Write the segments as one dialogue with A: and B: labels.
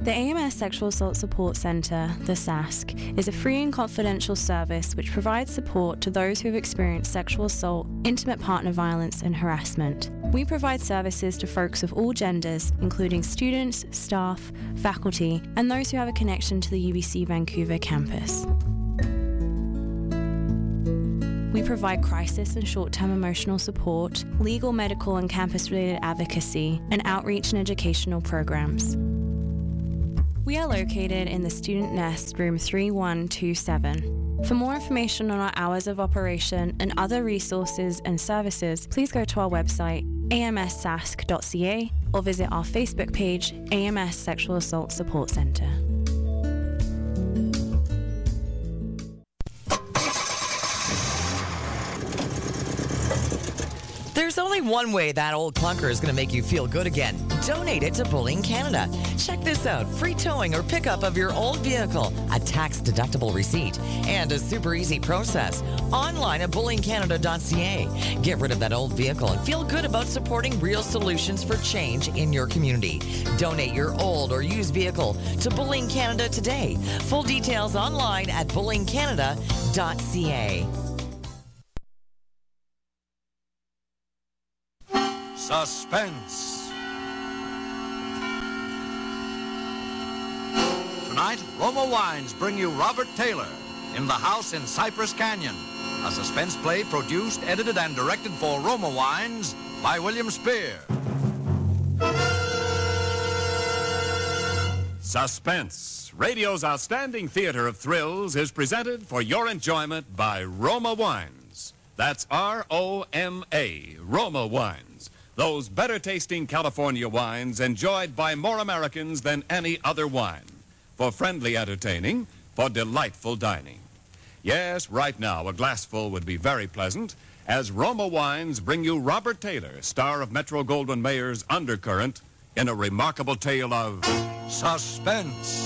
A: The AMS Sexual Assault Support Centre, the SASC, is a free and confidential service which provides support to those who have experienced sexual assault, intimate partner violence and harassment. We provide services to folks of all genders, including students, staff, faculty, and those who have a connection to the UBC Vancouver campus. We provide crisis and short-term emotional support, legal, medical and campus-related advocacy, and outreach and educational programs. We are located in the Student Nest, room 3127. For more information on our hours of operation and other resources and services, please go to our website, amssask.ca, or visit our Facebook page, AMS Sexual Assault Support Centre.
B: There's only one way that old clunker is going to make you feel good again. Donate it to Bullying Canada. Check this out. Free towing or pickup of your old vehicle, a tax-deductible receipt, and a super easy process. Online at bullyingcanada.ca. Get rid of that old vehicle and feel good about supporting real solutions for change in your community. Donate your old or used vehicle to Bullying Canada today. Full details online at bullyingcanada.ca.
C: Suspense. Tonight, Roma Wines bring you Robert Taylor in The House in Cypress Canyon, a suspense play produced, edited, and directed for Roma Wines by William Spear.
D: Suspense, radio's outstanding theater of thrills, is presented for your enjoyment by Roma Wines. That's R-O-M-A, Roma Wines. Those better-tasting California wines enjoyed by more Americans than any other wine. For friendly entertaining, for delightful dining. Yes, right now, a glassful would be very pleasant, as Roma Wines bring you Robert Taylor, star of Metro-Goldwyn-Mayer's Undercurrent, in a remarkable tale of
C: suspense.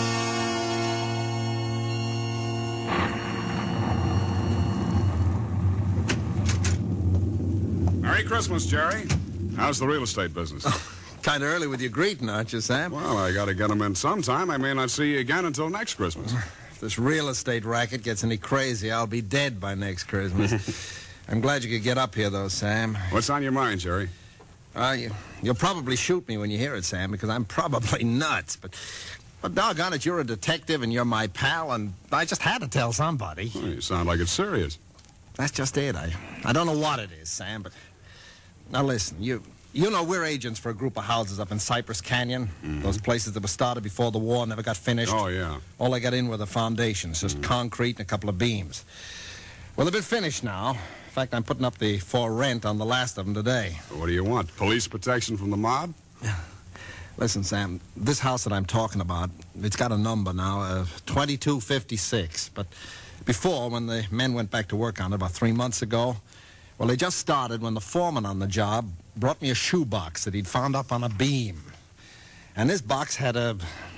E: Merry Christmas, Jerry. How's the real estate business?
F: Kind of early with your greeting, aren't you, Sam?
E: Well, I got to get them in sometime. I may not see you again until next Christmas.
F: If this real estate racket gets any crazy, I'll be dead by next Christmas. I'm glad you could get up here, though, Sam.
E: What's on your mind, Jerry?
F: You'll probably shoot me when you hear it, Sam, because I'm probably nuts. But doggone it, you're a detective and you're my pal, and I just had to tell somebody.
E: Well, you sound like it's serious.
F: That's just it. I don't know what it is, Sam, but... Now, listen, you know we're agents for a group of houses up in Cypress Canyon. Mm-hmm. Those places that were started before the war, never got finished.
E: Oh, yeah.
F: All I got in were the foundations, just concrete and a couple of beams. Well, they've been finished now. In fact, I'm putting up the for rent on the last of them today.
E: Well, what do you want? Police protection from the mob?
F: Listen, Sam, this house that I'm talking about, it's got a number now, 2256. But before, when the men went back to work on it about 3 months ago, well, they just started when the foreman on the job brought me a shoebox that he'd found up on a beam. And this box had a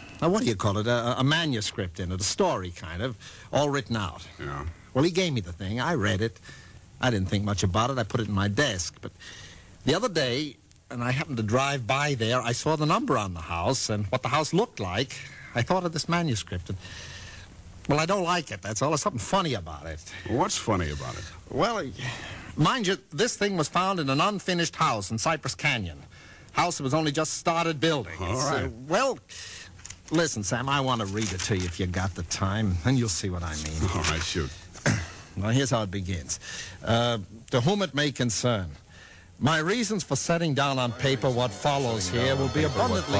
F: manuscript in it, a story kind of, all written out.
E: Yeah.
F: Well, he gave me the thing. I read it. I didn't think much about it. I put it in my desk. But the other day, and I happened to drive by there, I saw the number on the house and what the house looked like. I thought of this manuscript. And, well, I don't like it. That's all. There's something funny about it.
E: What's funny about it?
F: Well, mind you, this thing was found in an unfinished house in Cypress Canyon. House that was only just started building.
E: All right.
F: Well, listen, Sam, I want to read it to you if you got the time, and you'll see what I mean.
E: All right, shoot.
F: Well, here's how it begins. To whom it may concern, my reasons for setting down on paper what follows here will be abundantly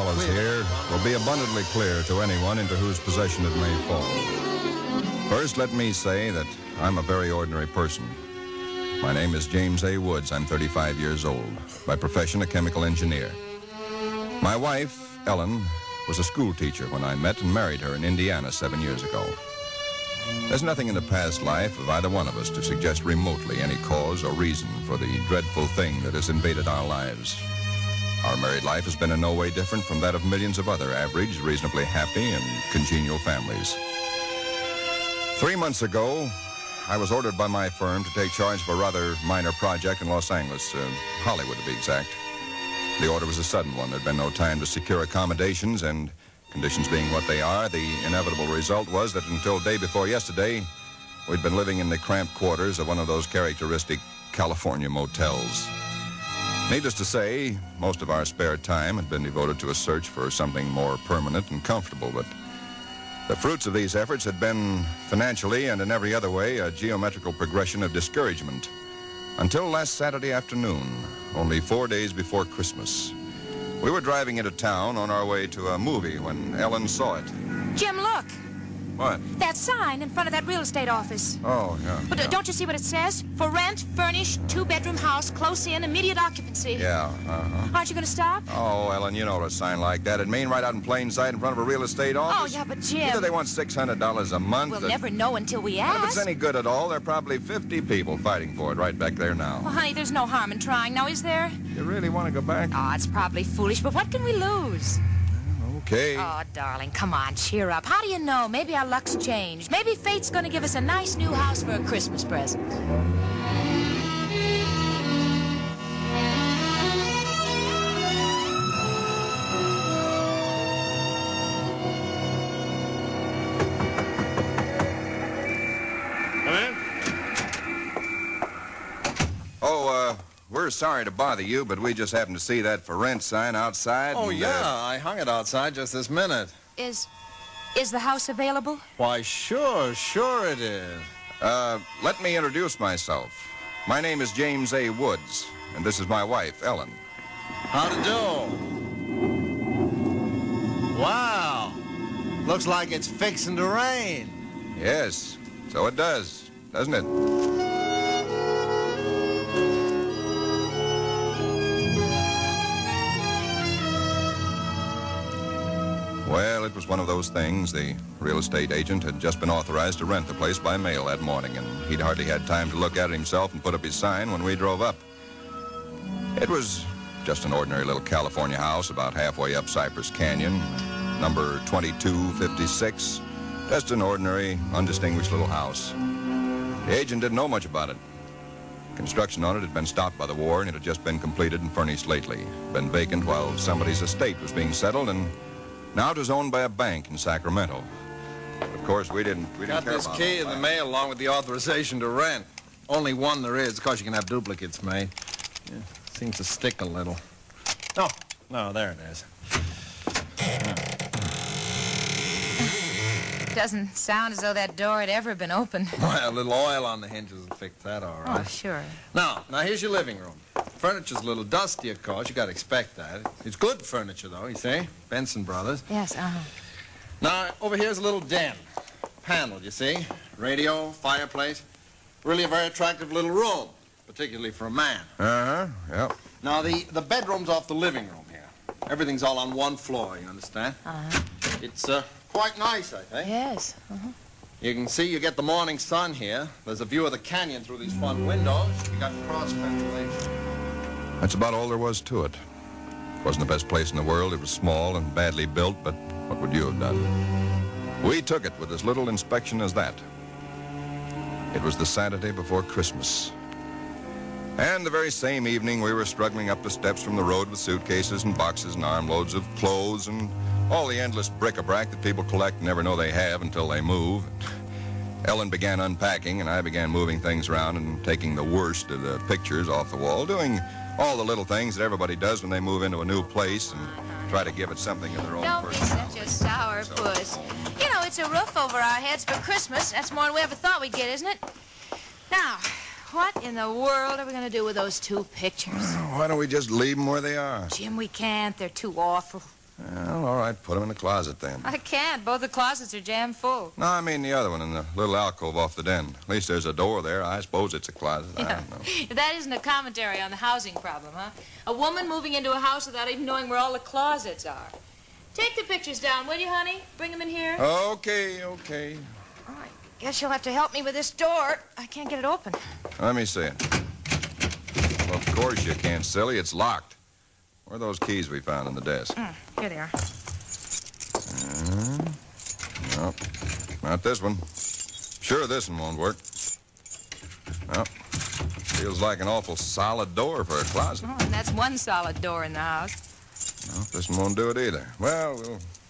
G: clear to anyone into whose possession it may fall. First, let me say that I'm a very ordinary person. My name is James A. Woods. I'm 35 years old. By profession, a chemical engineer. My wife, Ellen, was a school teacher when I met and married her in Indiana 7 years ago. There's nothing in the past life of either one of us to suggest remotely any cause or reason for the dreadful thing that has invaded our lives. Our married life has been in no way different from that of millions of other average, reasonably happy, and congenial families. 3 months ago, I was ordered by my firm to take charge of a rather minor project in Los Angeles, Hollywood to be exact. The order was a sudden one. There'd been no time to secure accommodations, and Conditions being what they are, the inevitable result was that until day before yesterday, we'd been living in the cramped quarters of one of those characteristic California motels. Needless to say, most of our spare time had been devoted to a search for something more permanent and comfortable, but the fruits of these efforts had been, financially and in every other way, a geometrical progression of discouragement. Until last Saturday afternoon, only 4 days before Christmas. We were driving into town on our way to a movie when Ellen saw it.
H: Jim, look.
G: What?
H: That sign in front of that real estate office.
G: Oh, yeah.
H: But don't you see what it says? For rent, furnished, 2-bedroom house, close in, immediate occupancy.
G: Yeah,
H: Aren't you going to stop?
G: Oh, Ellen, you know what a sign like that. It'd mean right out in plain sight in front of a real estate office.
H: Oh, yeah, but Jim...
G: Either they want $600 a month...
H: We'll never know until we
G: Well, if
H: ask.
G: it's any good at all, there are probably 50 people fighting for it right back there now.
H: Well, honey, there's no harm in trying now, is there?
G: You really want to go back?
H: Oh, it's probably foolish, but what can we lose?
G: Okay.
H: Oh, darling, come on, cheer up. How do you know? Maybe our luck's changed. Maybe fate's going to give us a nice new house for a Christmas present.
D: Come in.
G: Oh, we're sorry to bother you, but we just happened to see that for rent sign outside.
F: Oh,
G: and,
F: yeah, I hung it outside just this minute.
H: Is the house available?
F: Why, sure it is.
G: Let me introduce myself. My name is James A. Woods, and this is my wife, Ellen.
F: How to do? Wow. Looks like it's fixing to rain.
G: Yes, so it does, doesn't it? Well, it was one of those things. The real estate agent had just been authorized to rent the place by mail that morning, and he'd hardly had time to look at it himself and put up his sign when we drove up. It was just an ordinary little California house about halfway up Cypress Canyon, number 2256. Just an ordinary, undistinguished little house. The agent didn't know much about it. Construction on it had been stopped by the war, and it had just been completed and furnished lately. Been vacant while somebody's estate was being settled, and now it was owned by a bank in Sacramento. Of course, we didn't
F: Got
G: care
F: this
G: about
F: key
G: all
F: in the
G: that.
F: mail along with the authorization to rent. Only one there is. Of course, you can have duplicates made. Yeah, seems to stick a little. Oh, no, there it is.
H: Doesn't sound as though that door had ever been opened.
F: Well, a little oil on the hinges will fix that all right.
H: Oh, sure.
F: Now here's your living room. Furniture's a little dusty, of course. You got to expect that. It's good furniture, though, you see. Benson Brothers.
H: Yes,
F: Now, over here's a little den. Panel, you see. Radio, fireplace. Really a very attractive little room, particularly for a man.
G: Yep.
F: Now, the bedroom's off the living room here. Everything's all on one floor, you understand? It's quite nice, I think.
H: Yes.
F: You can see you get the morning sun here. There's a view of the canyon through these front windows. You got cross ventilation.
G: That's about all there was to it. It wasn't the best place in the world. It was small and badly built, but what would you have done? We took it with as little inspection as that. It was the Saturday before Christmas. And the very same evening, we were struggling up the steps from the road with suitcases and boxes and armloads of clothes and all the endless bric-a-brac that people collect and never know they have until they move. Ellen began unpacking, and I began moving things around and taking the worst of the pictures off the wall, doing all the little things that everybody does when they move into a new place and try to give it something of their own
H: Don't be
G: personality.
H: such a sourpuss. You know, it's a roof over our heads for Christmas. That's more than we ever thought we'd get, isn't it? Now, what in the world are we going to do with those 2 pictures?
G: Why don't we just leave them where they are?
H: Jim, we can't. They're too awful.
G: Well, all right, put them in the closet then.
H: I can't. Both the closets are jammed full.
G: No, I mean the other one in the little alcove off the den. At least there's a door there. I suppose it's a closet. I don't know.
H: That isn't a commentary on the housing problem, huh? A woman moving into a house without even knowing where all the closets are. Take the pictures down, will you, honey? Bring them in here.
G: Okay.
H: All right. Guess you'll have to help me with this door. I can't get it open.
G: Let me see it. Well, of course you can't, silly. It's locked. Where are those keys we found in the desk?
H: Here they are.
G: No, not this one. Sure, this one won't work. No. Feels like an awful solid door for a closet.
H: Oh, and that's one solid door in the house.
G: No, this one won't do it either. Well, we'll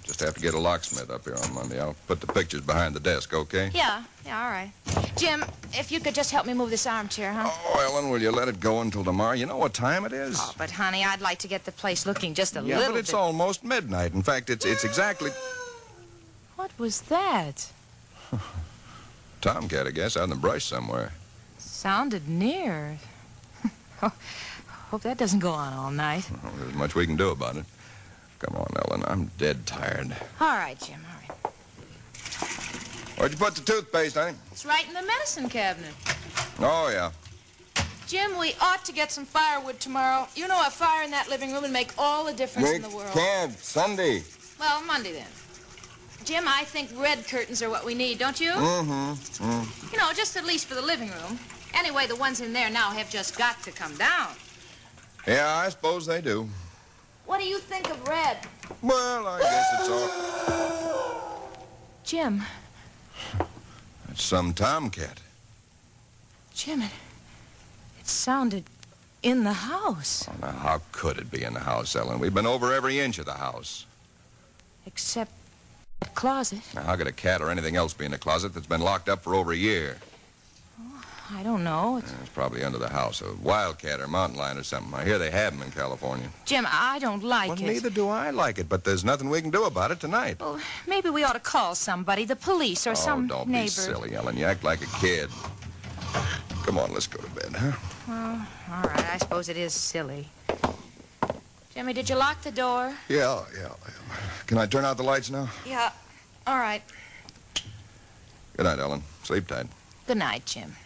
G: Just have to get a locksmith up here on Monday. I'll put the pictures behind the desk, okay?
H: Yeah, all right. Jim, if you could just help me move this armchair, huh?
G: Oh, Ellen, will you let it go until tomorrow? You know what time it is?
H: Oh, but, honey, I'd like to get the place looking just a little
G: Yeah,
H: bit...
G: but it's almost midnight. In fact, it's exactly...
H: What was that?
G: Tomcat, I guess, out in the brush somewhere.
H: Sounded near. Hope that doesn't go on all night.
G: Well, there's much we can do about it. Come on, Ellen, I'm dead tired.
H: All right, Jim, all right.
G: Where'd you put the toothpaste, honey?
H: It's right in the medicine cabinet.
G: Oh, yeah.
H: Jim, we ought to get some firewood tomorrow. You know, a fire in that living room would make all the difference in the world.
G: Can't. Sunday.
H: Well, Monday then. Jim, I think red curtains are what we need, don't you?
G: Mm-hmm.
H: You know, just at least for the living room. Anyway, the ones in there now have just got to come down.
G: Yeah, I suppose they do.
H: What do you think of red?
G: Well, I guess it's all...
H: Jim.
G: That's some tomcat.
H: Jim, it sounded in the house.
G: Oh, now, how could it be in the house, Ellen? We've been over every inch of the house.
H: Except that closet.
G: Now, how could a cat or anything else be in a closet that's been locked up for over a year?
H: I don't know.
G: It's probably under the house. A wildcat or mountain lion or something. I hear they have them in California.
H: Jim, I don't like
G: Well,
H: it.
G: neither do I like it, but there's nothing we can do about it tonight.
H: Well, maybe we ought to call somebody, the police or some
G: don't
H: neighbor.
G: be silly, Ellen. You act like a kid. Come on, let's go to bed, huh?
H: Well, all right. I suppose it is silly. Jimmy, did you lock the door?
G: Yeah. Can I turn out the lights now?
H: Yeah. All right.
G: Good night, Ellen. Sleep tight.
H: Good night, Jim.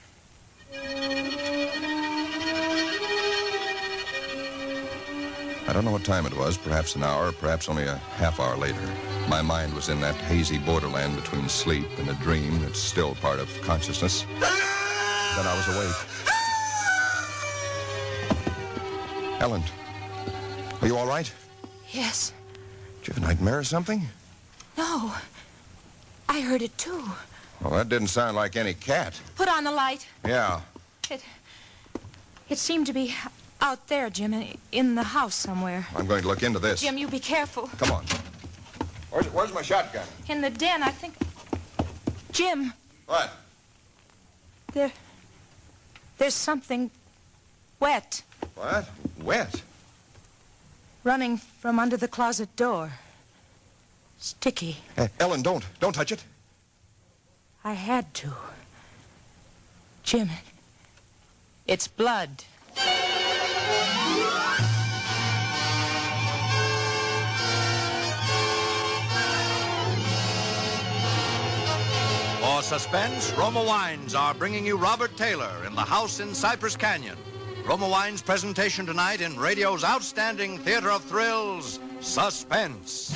G: I don't know what time it was, perhaps an hour, perhaps only a half hour later. My mind was in that hazy borderland between sleep and a dream that's still part of consciousness. Then I was awake. Ellen, are you all right?
H: Yes.
G: Did you have a nightmare or something?
H: No. I heard it, too.
G: Well, that didn't sound like any cat.
H: Put on the light.
G: Yeah.
H: It seemed to be out there, Jim, in the house somewhere.
G: I'm going to look into this.
H: Jim, you be careful.
G: Come on. Where's my shotgun?
H: In the den, I think... Jim.
G: What?
H: There's something wet.
G: What? Wet?
H: Running from under the closet door. Sticky.
G: Ellen, don't touch it.
H: I had to. Jim, it's blood.
C: For suspense, Roma Wines are bringing you Robert Taylor in The House in Cypress Canyon. Roma Wines' presentation tonight in radio's outstanding theater of thrills, Suspense.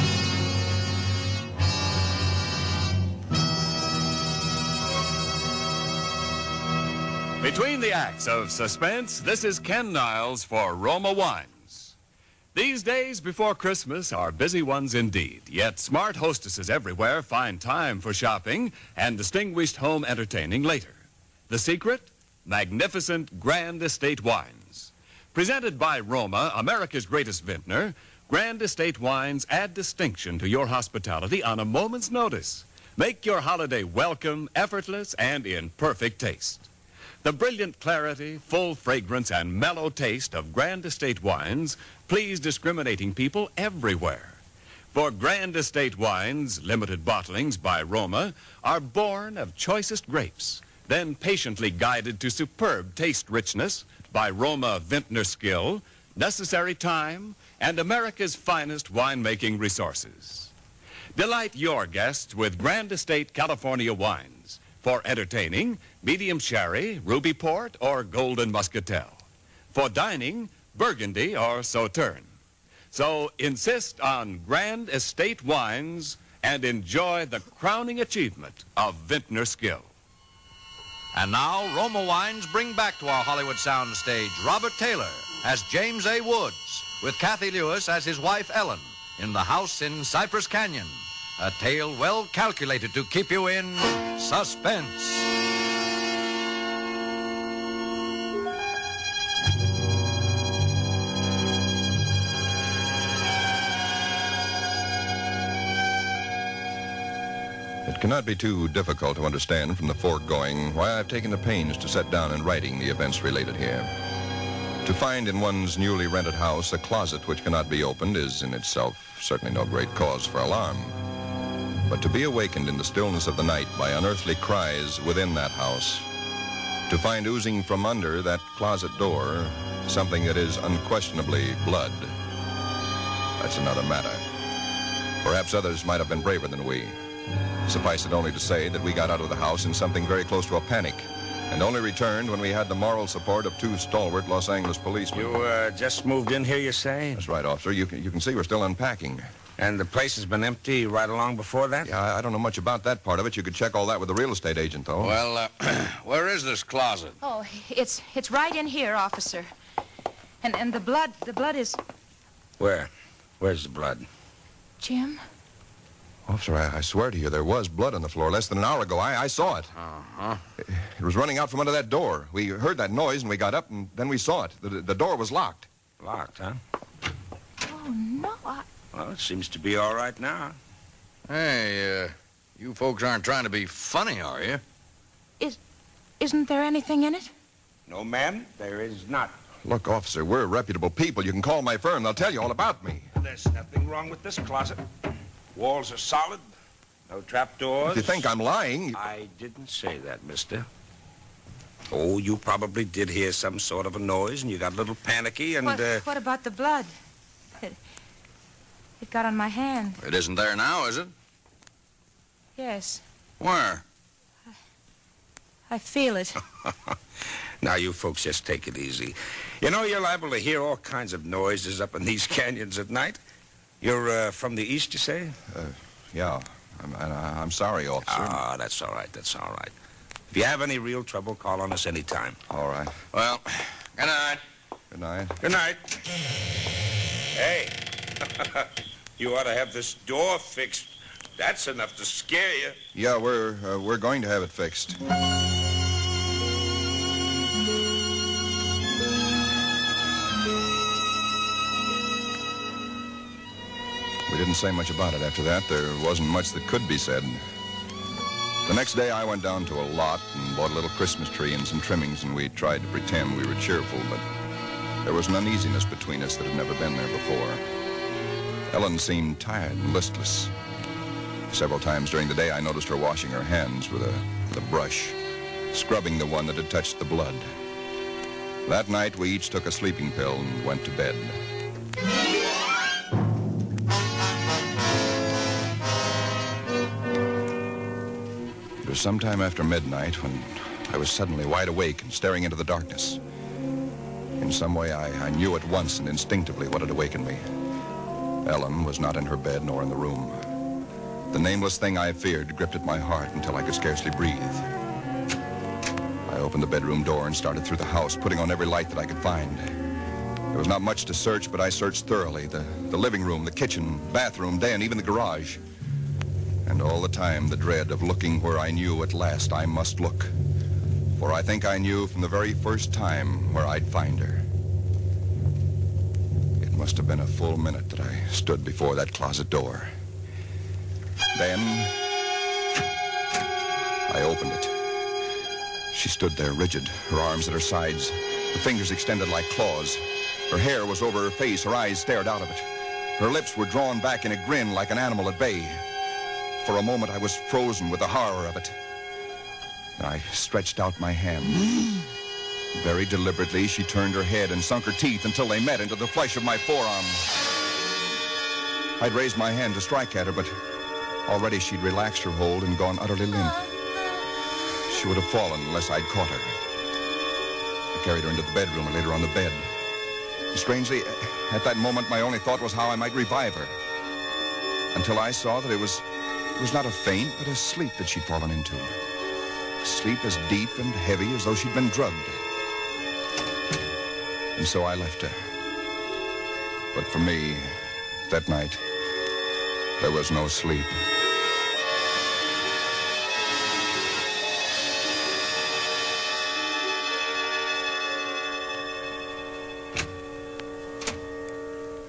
D: Between the acts of Suspense, this is Ken Niles for Roma Wines. These days before Christmas are busy ones indeed, yet smart hostesses everywhere find time for shopping and distinguished home entertaining later. The secret? Magnificent Grand Estate Wines. Presented by Roma, America's greatest vintner, Grand Estate Wines add distinction to your hospitality on a moment's notice. Make your holiday welcome, effortless, and in perfect taste. The brilliant clarity, full fragrance, and mellow taste of Grand Estate Wines please discriminating people everywhere. For Grand Estate Wines, limited bottlings by Roma, are born of choicest grapes, then patiently guided to superb taste richness by Roma vintner skill, necessary time, and America's finest winemaking resources. Delight your guests with Grand Estate California wines. For entertaining, medium sherry, ruby port, or golden muscatel. For dining, Burgundy or Sauterne. So insist on Grand Estate Wines and enjoy the crowning achievement of vintner skill.
C: And now, Roma Wines bring back to our Hollywood soundstage Robert Taylor as James A. Woods, with Kathy Lewis as his wife Ellen, in The House in Cypress Canyon. A tale well calculated to keep you in suspense.
G: It cannot be too difficult to understand from the foregoing why I've taken the pains to set down in writing the events related here. To find in one's newly rented house a closet which cannot be opened is in itself certainly no great cause for alarm. But to be awakened in the stillness of the night by unearthly cries within that house, to find oozing from under that closet door something that is unquestionably blood, that's another matter. Perhaps others might have been braver than we. Suffice it only to say that we got out of the house in something very close to a panic, and only returned when we had the moral support of 2 stalwart Los Angeles policemen.
I: You just moved in here, you say?
G: That's right, officer. You can see we're still unpacking.
I: And the place has been empty right along before that?
G: Yeah, I don't know much about that part of it. You could check all that with the real estate agent, though.
C: Well, where is this closet?
H: Oh, it's right in here, officer. And the blood is...
I: Where? Where's the blood?
H: Jim?
G: Officer, I swear to you, there was blood on the floor less than an hour ago. I saw it.
C: Uh-huh.
G: It was running out from under that door. We heard that noise, and we got up, and then we saw it. The door was locked.
I: Locked, huh?
H: Oh, no,
I: Well, it seems to be all right now.
C: Hey, you folks aren't trying to be funny, are you?
H: Isn't there anything in it?
I: No, ma'am, there is not.
G: Look, officer, we're reputable people. You can call my firm. They'll tell you all about me.
I: There's nothing wrong with this closet. Walls are solid. No trapdoors.
G: If you think I'm lying...
I: I didn't say that, mister. Oh, you probably did hear some sort of a noise, and you got a little panicky, and,
H: What about the blood? It got on my hand.
C: It isn't there now, is it?
H: Yes.
C: Where?
H: I feel it.
I: Now, you folks just take it easy. You know, you're liable to hear all kinds of noises up in these canyons at night. You're from the east, you say?
G: Yeah. I'm sorry, officer.
I: Ah, that's all right. That's all right. If you have any real trouble, call on us anytime.
G: All right.
C: Well, good night.
G: Good night.
I: Good night. Hey, you ought to have this door fixed. That's enough to scare you.
G: Yeah, we're going to have it fixed. We didn't say much about it after that. There wasn't much that could be said. The next day, I went down to a lot and bought a little Christmas tree and some trimmings, and we tried to pretend we were cheerful, but there was an uneasiness between us that had never been there before. Ellen seemed tired and listless. Several times during the day, I noticed her washing her hands with a brush, scrubbing the one that had touched the blood. That night, we each took a sleeping pill and went to bed. It was sometime after midnight when I was suddenly wide awake and staring into the darkness. In some way, I knew at once and instinctively what had awakened me. Ellen was not in her bed nor in the room. The nameless thing I feared gripped at my heart until I could scarcely breathe. I opened the bedroom door and started through the house, putting on every light that I could find. There was not much to search, but I searched thoroughly. The living room, the kitchen, bathroom, den, even the garage. And all the time, the dread of looking where I knew at last I must look. For I think I knew from the very first time where I'd find her. It must have been a full minute that I stood before that closet door. Then, I opened it. She stood there rigid, her arms at her sides, her fingers extended like claws. Her hair was over her face, her eyes stared out of it. Her lips were drawn back in a grin like an animal at bay. For a moment, I was frozen with the horror of it. I stretched out my hand. Very deliberately, she turned her head and sunk her teeth until they met into the flesh of my forearm. I'd raised my hand to strike at her, but already she'd relaxed her hold and gone utterly limp. She would have fallen unless I'd caught her. I carried her into the bedroom and laid her on the bed. Strangely, at that moment, my only thought was how I might revive her. Until I saw that it was not a faint, but a sleep that she'd fallen into. A sleep as deep and heavy as though she'd been drugged. And so I left her. But for me, that night, there was no sleep.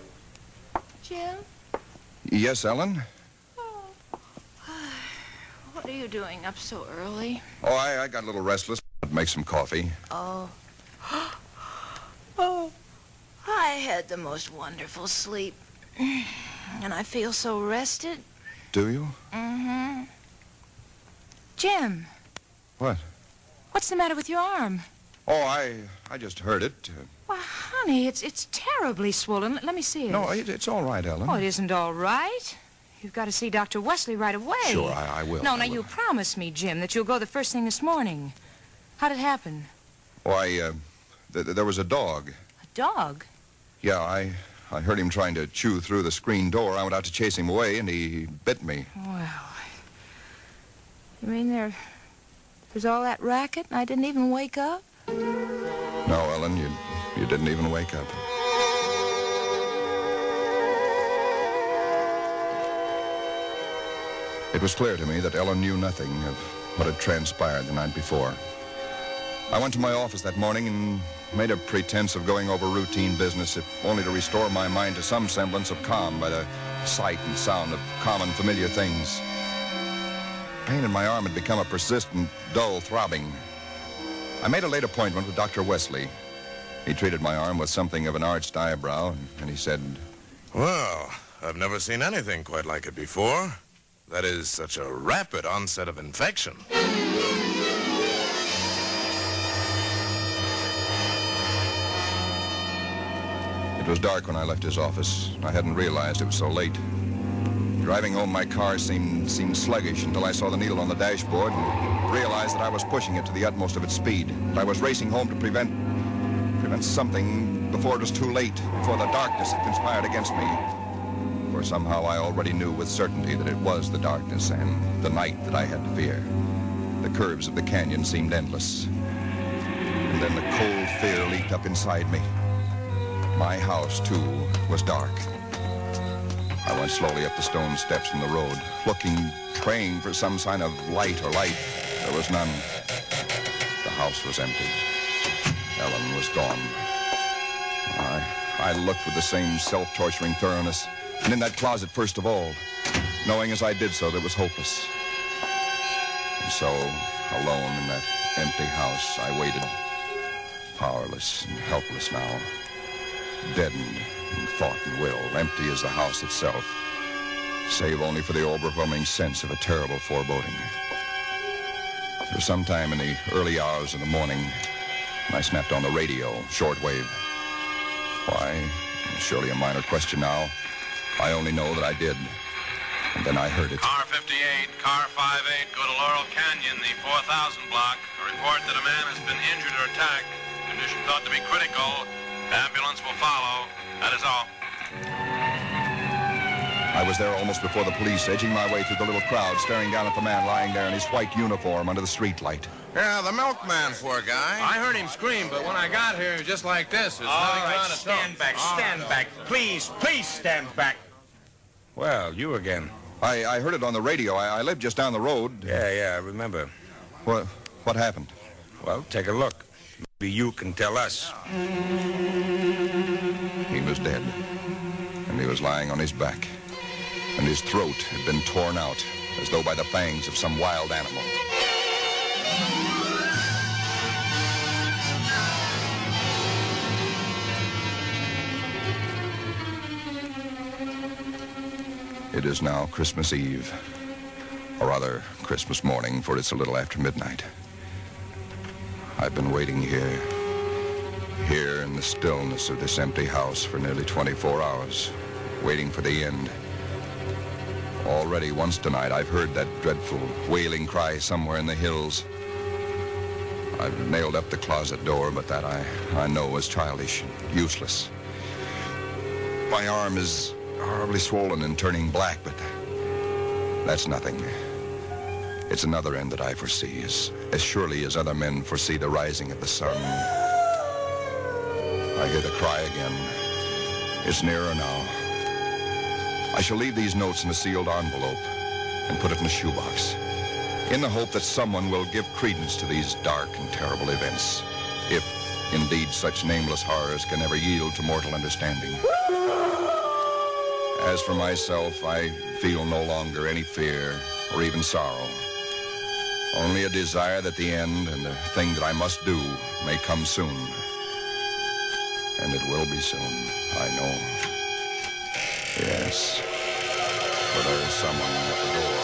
H: Jim?
G: Yes, Ellen?
H: are you doing up so early?
G: Oh, I got a little restless. Make some coffee.
H: Oh. Oh. I had the most wonderful sleep. And I feel so rested.
G: Do you?
H: Mm-hmm. Jim.
G: What?
H: What's the matter with your arm?
G: Oh, I just heard it.
H: Why, honey, it's terribly swollen. Let me see it.
G: No, it's all right, Ellen.
H: Oh, it isn't all right. You've got to see Dr. Wesley right away.
G: Sure, I will.
H: No,
G: I
H: now,
G: will.
H: you promised me, Jim, that you'll go the first thing this morning. How'd it happen?
G: Oh, there was a dog.
H: A dog?
G: Yeah, I heard him trying to chew through the screen door. I went out to chase him away, and he bit me.
H: Well, you mean there's all that racket and I didn't even wake up?
G: No, Ellen, you didn't even wake up. It was clear to me that Ellen knew nothing of what had transpired the night before. I went to my office that morning and made a pretense of going over routine business, if only to restore my mind to some semblance of calm by the sight and sound of common, familiar things. Pain in my arm had become a persistent, dull throbbing. I made a late appointment with Dr. Wesley. He treated my arm with something of an arched eyebrow, and he said,
J: "Well, I've never seen anything quite like it before. That is such a rapid onset of infection."
G: It was dark when I left his office. I hadn't realized it was so late. Driving home, my car seemed sluggish until I saw the needle on the dashboard and realized that I was pushing it to the utmost of its speed. And I was racing home to prevent something before it was too late, before the darkness had conspired against me. For somehow I already knew with certainty that it was the darkness and the night that I had to fear. The curves of the canyon seemed endless. And then the cold fear leaped up inside me. My house, too, was dark. I went slowly up the stone steps from the road, looking, praying for some sign of light or light. There was none. The house was empty. Ellen was gone. I looked with the same self-torturing thoroughness, and in that closet first of all, knowing as I did so that it was hopeless. And so, alone in that empty house, I waited, powerless and helpless now, deadened in thought and will, empty as the house itself, save only for the overwhelming sense of a terrible foreboding. It was sometime in the early hours of the morning, and I snapped on the radio, shortwave. Why? Surely a minor question now. I only know that I did. And then I heard it.
K: Car 58, car 58, go to Laurel Canyon, the 4000 block. A report that a man has been injured or attacked. Condition thought to be critical. Ambulance will follow. That is all.
G: I was there almost before the police, edging my way through the little crowd, staring down at the man lying there in his white uniform under the streetlight.
J: Yeah, the milkman, poor guy.
K: I heard him scream, but when I got here, he was just like this. There's nothing on his
I: stand back, stand back. Please stand back. Well, you again.
G: I heard it on the radio. I lived just down the road.
I: Yeah, I remember.
G: What happened?
I: Well, take a look. Maybe you can tell us.
G: He was dead, and he was lying on his back, and his throat had been torn out as though by the fangs of some wild animal. It is now Christmas Eve, or rather Christmas morning, for it's a little after midnight. I've been waiting here in the stillness of this empty house for nearly 24 hours, waiting for the end. Already once tonight I've heard that dreadful wailing cry somewhere in the hills. I've nailed up the closet door, but that I know is childish and useless. My arm is horribly swollen and turning black, but that's nothing. It's another end that I foresee, as surely as other men foresee the rising of the sun. I hear the cry again. It's nearer now. I shall leave these notes in a sealed envelope and put it in a shoebox, in the hope that someone will give credence to these dark and terrible events, if indeed such nameless horrors can ever yield to mortal understanding. As for myself, I feel no longer any fear or even sorrow. Only a desire that the end and the thing that I must do may come soon. And it will be soon, I know. Yes. For there is someone at the door.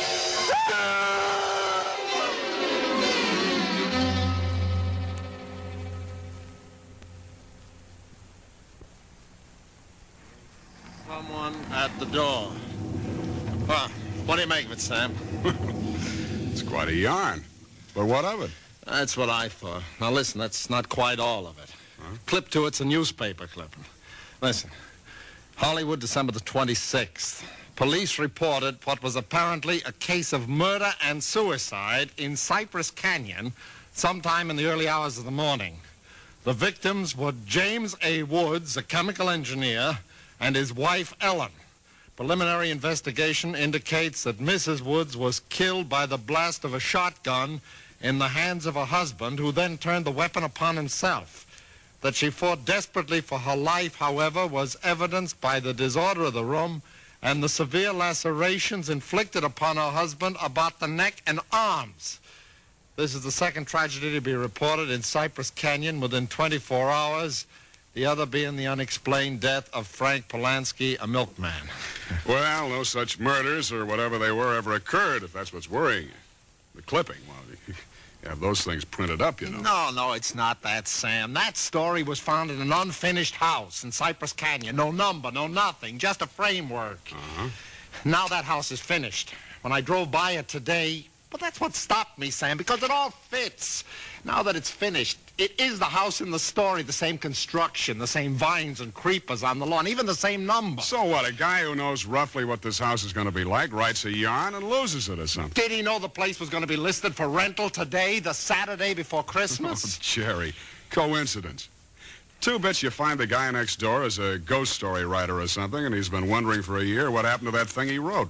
F: Someone at the door. Well, what do you make of it, Sam?
E: It's quite a yarn. But what of it?
F: That's what I thought. Now, listen, that's not quite all of it.
E: Huh?
F: Clip to it's a newspaper clipping. Listen. Hollywood, December the 26th. Police reported what was apparently a case of murder and suicide in Cypress Canyon sometime in the early hours of the morning. The victims were James A. Woods, a chemical engineer, and his wife, Ellen. Preliminary investigation indicates that Mrs. Woods was killed by the blast of a shotgun in the hands of her husband, who then turned the weapon upon himself. That she fought desperately for her life, however, was evidenced by the disorder of the room and the severe lacerations inflicted upon her husband about the neck and arms. This is the second tragedy to be reported in Cypress Canyon within 24 hours, the other being the unexplained death of Frank Polanski, a milkman.
E: Well, no such murders or whatever they were ever occurred, if that's what's worrying you. The clipping, well, you have those things printed up, you know.
F: No, it's not that, Sam. That story was found in an unfinished house in Cypress Canyon. No number, no nothing, just a framework.
E: Uh-huh.
F: Now that house is finished. When I drove by it today, well, that's what stopped me, Sam, because it all fits. Now that it's finished, it is the house in the story, the same construction, the same vines and creepers on the lawn, even the same number.
E: So what, a guy who knows roughly what this house is going to be like writes a yarn and loses it or something?
F: Did he know the place was going to be listed for rental today, the Saturday before Christmas?
E: Oh, Jerry, coincidence. Two bits you find the guy next door is a ghost story writer or something, and he's been wondering for a year what happened to that thing he wrote.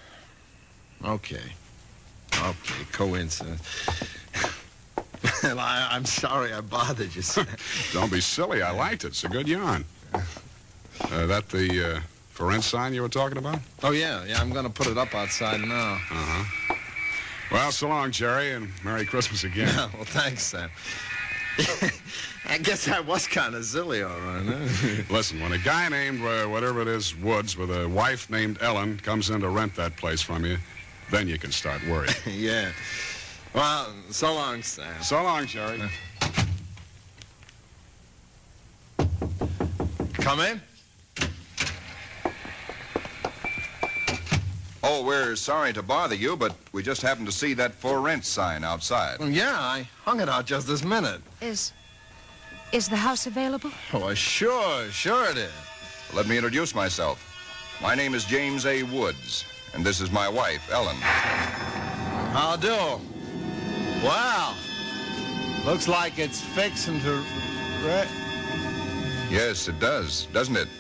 F: Okay, coincidence. Well, I'm sorry I bothered you, Sam.
E: Don't be silly. I liked it. It's a good yarn. That the for rent sign you were talking about?
F: Oh, yeah, I'm going to put it up outside now.
E: Uh-huh. Well, so long, Jerry, and Merry Christmas again.
F: Well, thanks, Sam. I guess I was kind of silly, all right, huh?
E: Listen, when a guy named, whatever it is, Woods, with a wife named Ellen, comes in to rent that place from you, then you can start worrying.
F: Yeah. Well, so long, Sam.
E: So long, Jerry.
F: Come in.
G: Oh, we're sorry to bother you, but we just happened to see that for rent sign outside.
F: Well, yeah, I hung it out just this minute.
H: Is the house available?
F: Oh, sure it is.
G: Let me introduce myself. My name is James A. Woods, and this is my wife, Ellen.
F: How do? Wow. Looks like it's fixing to...
G: Yes, it does, doesn't it?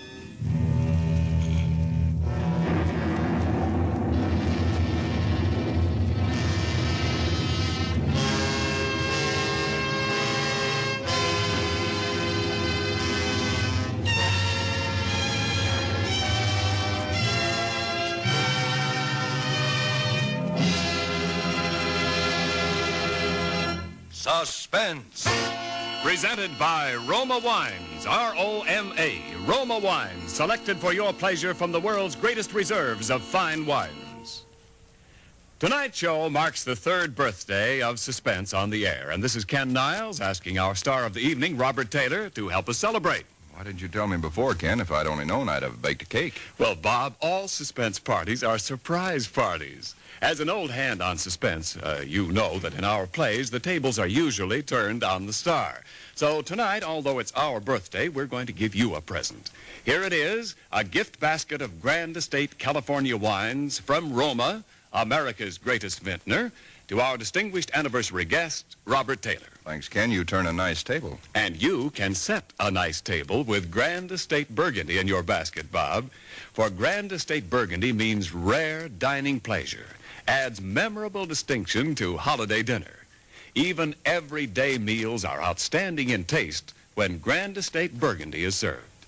C: Suspense.
D: Presented by Roma Wines, R-O-M-A, Roma Wines, selected for your pleasure from the world's greatest reserves of fine wines. Tonight's show marks the third birthday of Suspense on the air, and this is Ken Niles asking our star of the evening, Robert Taylor, to help us celebrate.
G: Why didn't you tell me before, Ken? If I'd only known, I'd have baked a cake.
D: Well, Bob, all Suspense parties are surprise parties. As an old hand on Suspense, you know that in our plays, the tables are usually turned on the star. So tonight, although it's our birthday, we're going to give you a present. Here it is, a gift basket of Grand Estate California wines from Roma, America's greatest vintner, to our distinguished anniversary guest, Robert Taylor.
G: Thanks, Ken. You turn a nice table.
D: And you can set a nice table with Grand Estate Burgundy in your basket, Bob. For Grand Estate Burgundy means rare dining pleasure, adds memorable distinction to holiday dinner. Even everyday meals are outstanding in taste when Grand Estate Burgundy is served.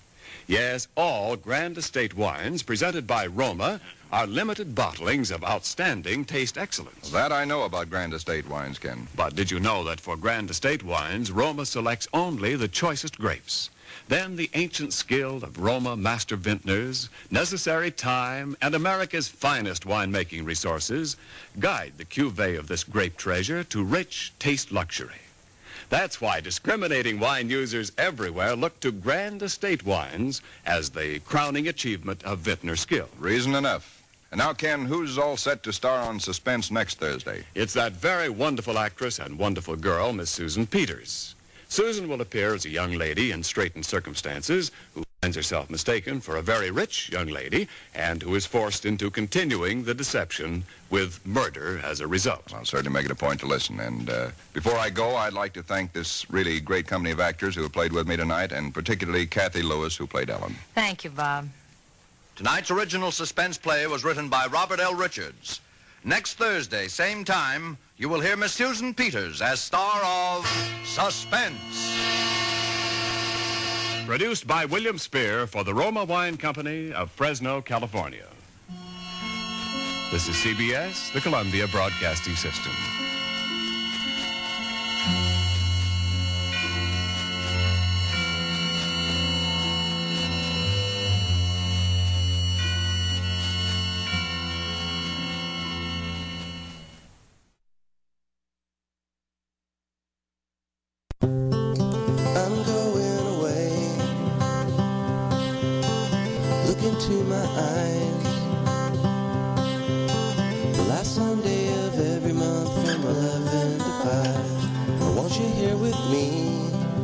D: Yes, all Grand Estate wines presented by Roma are limited bottlings of outstanding taste excellence.
G: That I know about Grand Estate wines, Ken.
D: But did you know that for Grand Estate wines, Roma selects only the choicest grapes? Then the ancient skill of Roma master vintners, necessary time, and America's finest winemaking resources guide the cuvée of this grape treasure to rich taste luxury. That's why discriminating wine users everywhere look to Grand Estate wines as the crowning achievement of vintner skill.
G: Reason enough. And now, Ken, who's all set to star on Suspense next Thursday?
D: It's that very wonderful actress and wonderful girl, Miss Susan Peters. Susan will appear as a young lady in straitened circumstances who finds herself mistaken for a very rich young lady and who is forced into continuing the deception with murder as a result.
G: I'll certainly make it a point to listen. And before I go, I'd like to thank this really great company of actors who have played with me tonight, and particularly Kathy Lewis, who played Ellen.
H: Thank you, Bob.
C: Tonight's original suspense play was written by Robert L. Richards. Next Thursday, same time, you will hear Miss Susan Peters as star of Suspense.
D: Produced by William Spear for the Roma Wine Company of Fresno, California. This is CBS, the Columbia Broadcasting System.
L: Into my eyes, the last Sunday of every month from 11 to 5. I want you here with me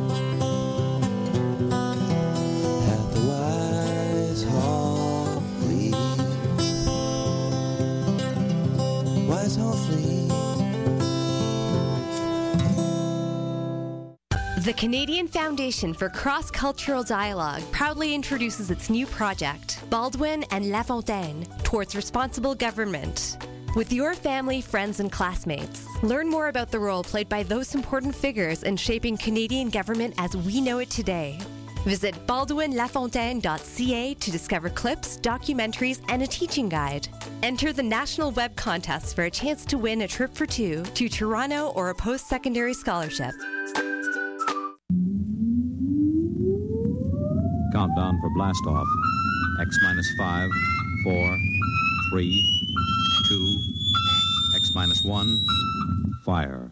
L: at the Wise Hall Fleet. Wise Hall Fleet.
M: The Canadian Foundation for Cross-Cultural Dialogue proudly introduces its new project, Baldwin and Lafontaine, towards responsible government. With your family, friends, and classmates, learn more about the role played by those important figures in shaping Canadian government as we know it today. Visit baldwinlafontaine.ca to discover clips, documentaries, and a teaching guide. Enter the national web contest for a chance to win a trip for two to Toronto or a post-secondary scholarship.
N: Countdown for blast off. X-5, 4, 3, 2, X-1, fire.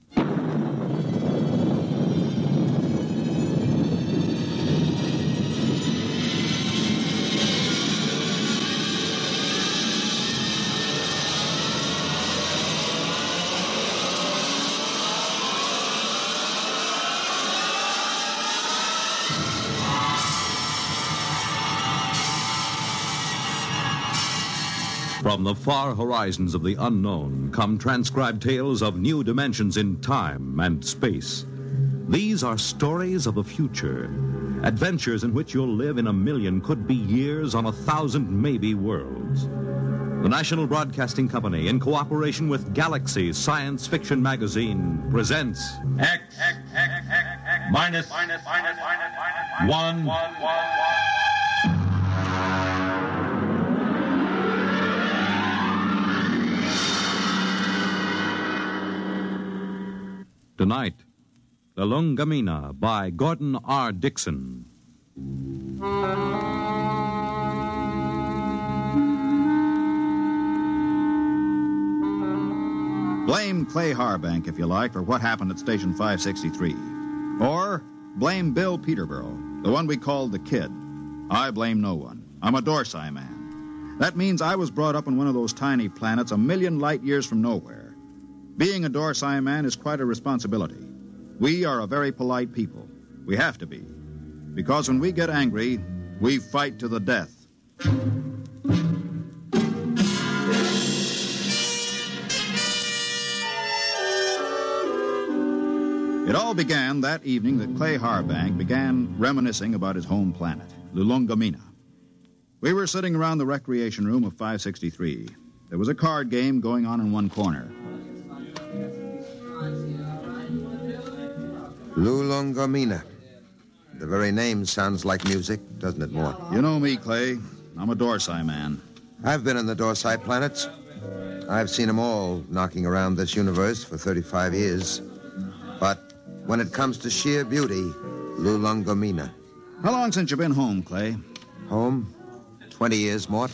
N: From the far horizons of the unknown come transcribed tales of new dimensions in time and space. These are stories of the future, adventures in which you'll live in a million, could be years, on 1,000 maybe worlds. The National Broadcasting Company, in cooperation with Galaxy Science Fiction Magazine, presents
O: X minus 1.
N: Tonight, The Lungamina by Gordon R. Dixon.
P: Blame Clay Harbank, if you like, for what happened at Station 563. Or blame Bill Peterborough, the one we called the Kid. I blame no one. I'm a Dorsey man. That means I was brought up on one of those tiny planets a million light years from nowhere. Being a Dorsey man is quite a responsibility. We are a very polite people. We have to be. Because when we get angry, we fight to the death. It all began that evening that Clay Harbank began reminiscing about his home planet, Lulungamina. We were sitting around the recreation room of 563. There was a card game going on in one corner.
Q: Lulungamina. The very name sounds like music, doesn't it, Mort?
P: You know me, Clay. I'm a Dorsai man.
Q: I've been in the Dorsai planets. I've seen them all knocking around this universe for 35 years. But when it comes to sheer beauty, Lulungomina.
P: How long since you've been home, Clay?
Q: Home? 20 years, Mort.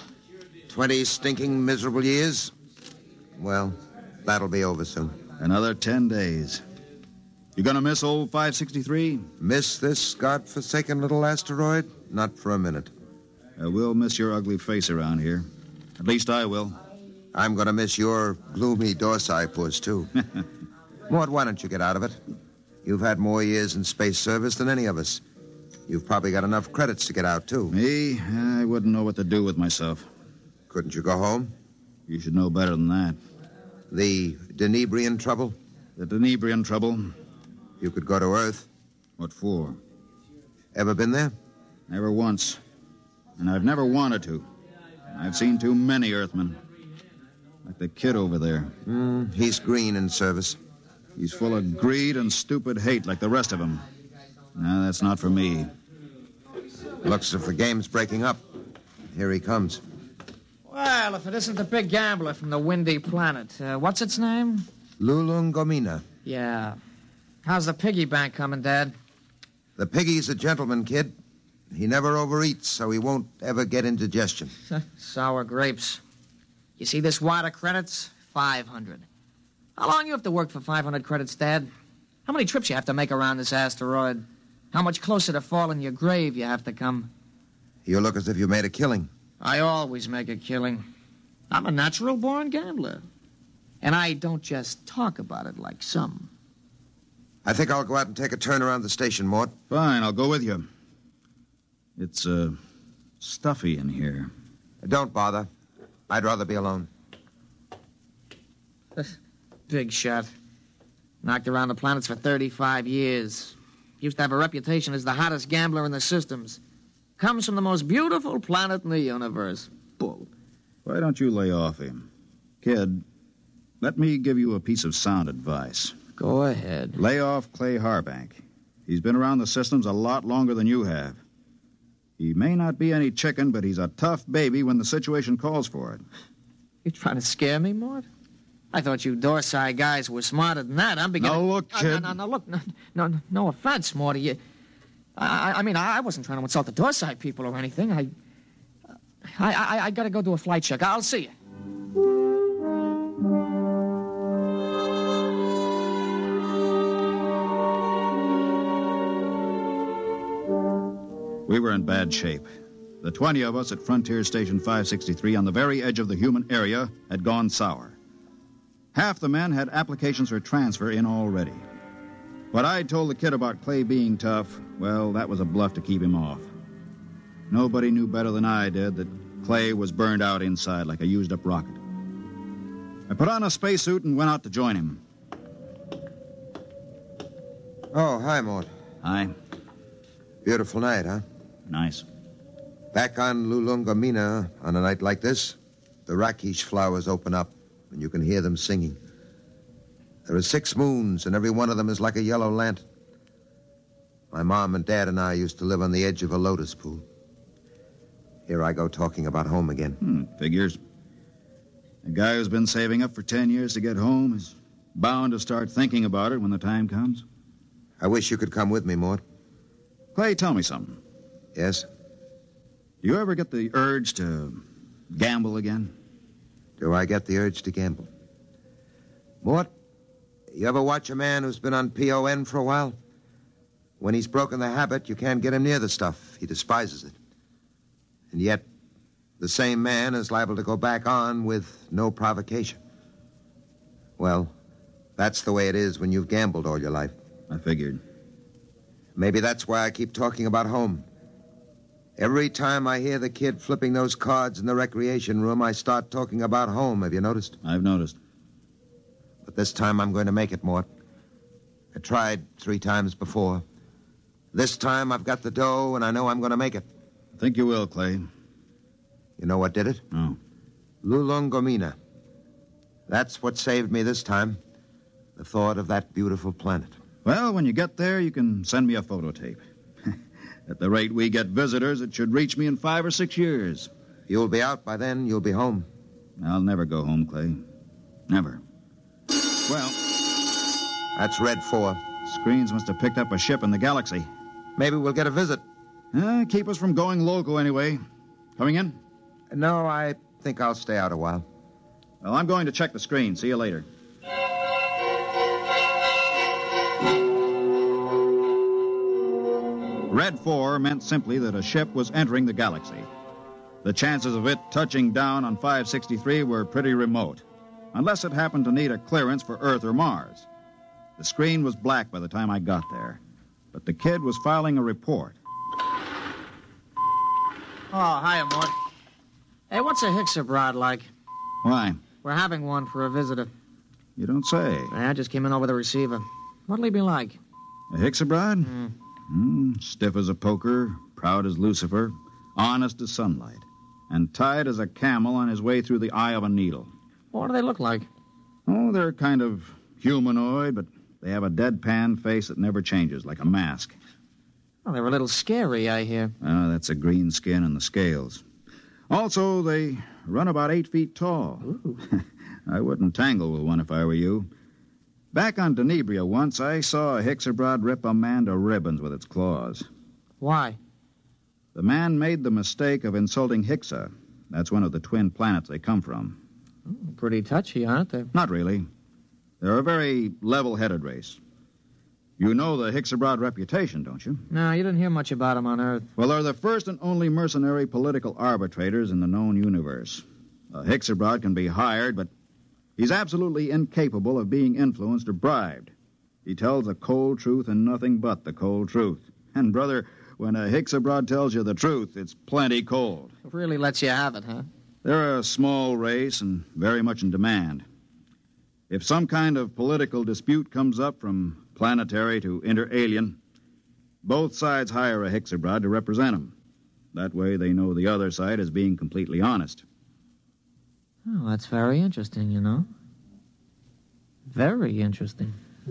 Q: 20 stinking, miserable years. Well, that'll be over soon.
P: Another 10 days. You gonna miss old 563?
Q: Miss this godforsaken little asteroid? Not for a minute.
P: I will miss your ugly face around here. At least I will.
Q: I'm gonna miss your gloomy Dorsai puss, too. Mort, why don't you get out of it? You've had more years in space service than any of us. You've probably got enough credits to get out, too.
P: Me? I wouldn't know what to do with myself.
Q: Couldn't you go home?
P: You should know better than that.
Q: The Denebrian trouble?
P: The Denebrian trouble?
Q: You could go to Earth.
P: What for?
Q: Ever been there?
P: Never once. And I've never wanted to. I've seen too many Earthmen. Like the kid over there.
Q: He's green in service.
P: He's full of greed and stupid hate like the rest of them. No, that's not for me.
Q: Looks as if the game's breaking up. Here he comes.
R: Well, if it isn't the big gambler from the windy planet. What's its name?
Q: Lulungomina.
R: Yeah. How's the piggy bank coming, Dad?
Q: The piggy's a gentleman, kid. He never overeats, so he won't ever get indigestion.
R: Sour grapes. You see this wad of credits? 500. How long you have to work for 500 credits, Dad? How many trips you have to make around this asteroid? How much closer to falling your grave you have to come?
Q: You look as if you made a killing.
R: I always make a killing. I'm a natural-born gambler. And I don't just talk about it like some.
Q: I think I'll go out and take a turn around the station, Mort.
P: Fine, I'll go with you. It's, stuffy in here.
Q: Don't bother. I'd rather be alone.
R: Big shot. Knocked around the planets for 35 years. Used to have a reputation as the hottest gambler in the systems. Comes from the most beautiful planet in the universe. Bull.
P: Why don't you lay off him? Kid, let me give you a piece of sound advice.
R: Go ahead.
P: Lay off Clay Harbank. He's been around the systems a lot longer than you have. He may not be any chicken, but he's a tough baby when the situation calls for it.
R: You trying to scare me, Mort? I thought you Dorsai guys were smarter than that. I'm beginning...
P: No, look, kid.
R: No, look. No offense, Morty. I mean, I wasn't trying to insult the Dorsai people or anything. I gotta go do a flight check. I'll see you.
P: We were in bad shape. The 20 of us at Frontier Station 563 on the very edge of the human area had gone sour. Half the men had applications for transfer in already. What I told the kid about Clay being tough, well, that was a bluff to keep him off. Nobody knew better than I did that Clay was burned out inside like a used-up rocket. I put on a spacesuit and went out to join him.
Q: Oh, hi, Mort.
P: Hi.
Q: Beautiful night, huh?
P: Nice.
Q: Back on Lulungomina, on a night like this, the rakish flowers open up, and you can hear them singing. There are 6 moons, and every one of them is like a yellow lantern. My mom and Dad and I used to live on the edge of a lotus pool. Here I go talking about home again.
P: Figures. A guy who's been saving up for 10 years to get home is bound to start thinking about it when the time comes.
Q: I wish you could come with me, Mort.
P: Clay, tell me something.
Q: Yes?
P: Do you ever get the urge to gamble again?
Q: Do I get the urge to gamble? Mort, you ever watch a man who's been on PON for a while? When he's broken the habit, you can't get him near the stuff. He despises it. And yet, the same man is liable to go back on with no provocation. Well, that's the way it is when you've gambled all your life.
P: I figured.
Q: Maybe that's why I keep talking about home. Every time I hear the kid flipping those cards in the recreation room, I start talking about home. Have you noticed?
P: I've noticed.
Q: But this time I'm going to make it, Mort. I tried 3 times before. This time I've got the dough, and I know I'm going to make it.
P: I think you will, Clay.
Q: You know what did it?
P: No.
Q: Lulungomina. That's what saved me this time. The thought of that beautiful planet.
P: Well, when you get there, you can send me a photo tape. At the rate we get visitors, it should reach me in 5 or 6 years.
Q: You'll be out by then. You'll be home.
P: I'll never go home, Clay. Never. Well...
Q: That's Red 4.
P: Screens must have picked up a ship in the galaxy.
Q: Maybe we'll get a visit.
P: Keep us from going loco anyway. Coming in?
Q: No, I think I'll stay out a while.
P: Well, I'm going to check the screen. See you later. Red 4 meant simply that a ship was entering the galaxy. The chances of it touching down on 563 were pretty remote, unless it happened to need a clearance for Earth or Mars. The screen was black by the time I got there, but the kid was filing a report.
R: Oh, hiya, Mort. Hey, what's a Hixabrod like?
P: Why?
R: We're having one for a visitor.
P: You don't say.
R: I just came in over the receiver. What'll he be like?
P: A Hixabrod? Stiff as a poker, proud as Lucifer, honest as sunlight, and tied as a camel on his way through the eye of a needle.
R: What do they look like?
P: Oh, they're kind of humanoid, but they have a deadpan face that never changes, like a mask.
R: Well, they're a little scary, I hear.
P: Oh, that's a green skin and the scales. Also, they run about 8 feet tall. I wouldn't tangle with one if I were you. Back on Denebria once, I saw a Hixabrod rip a man to ribbons with its claws.
R: Why?
P: The man made the mistake of insulting Hixa. That's one of the twin planets they come from.
R: Pretty touchy, aren't they?
P: Not really. They're a very level-headed race. You know the Hixabrod reputation, don't you?
R: No, you didn't hear much about them on Earth.
P: Well, they're the first and only mercenary political arbitrators in the known universe. A Hixabrod can be hired, but he's absolutely incapable of being influenced or bribed. He tells the cold truth and nothing but the cold truth. And, brother, when a Hixabrod tells you the truth, it's plenty cold.
R: It really lets you have it, huh?
P: They're a small race and very much in demand. If some kind of political dispute comes up from planetary to inter-alien, both sides hire a Hixabrod to represent them. That way they know the other side is being completely honest.
R: Oh, that's very interesting, you know. Very interesting.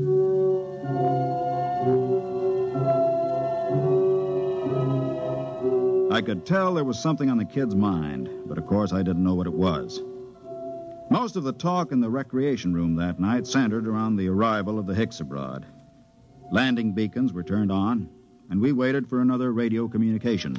P: I could tell there was something on the kid's mind, but of course I didn't know what it was. Most of the talk in the recreation room that night centered around the arrival of the Hixabrod. Landing beacons were turned on, and we waited for another radio communication.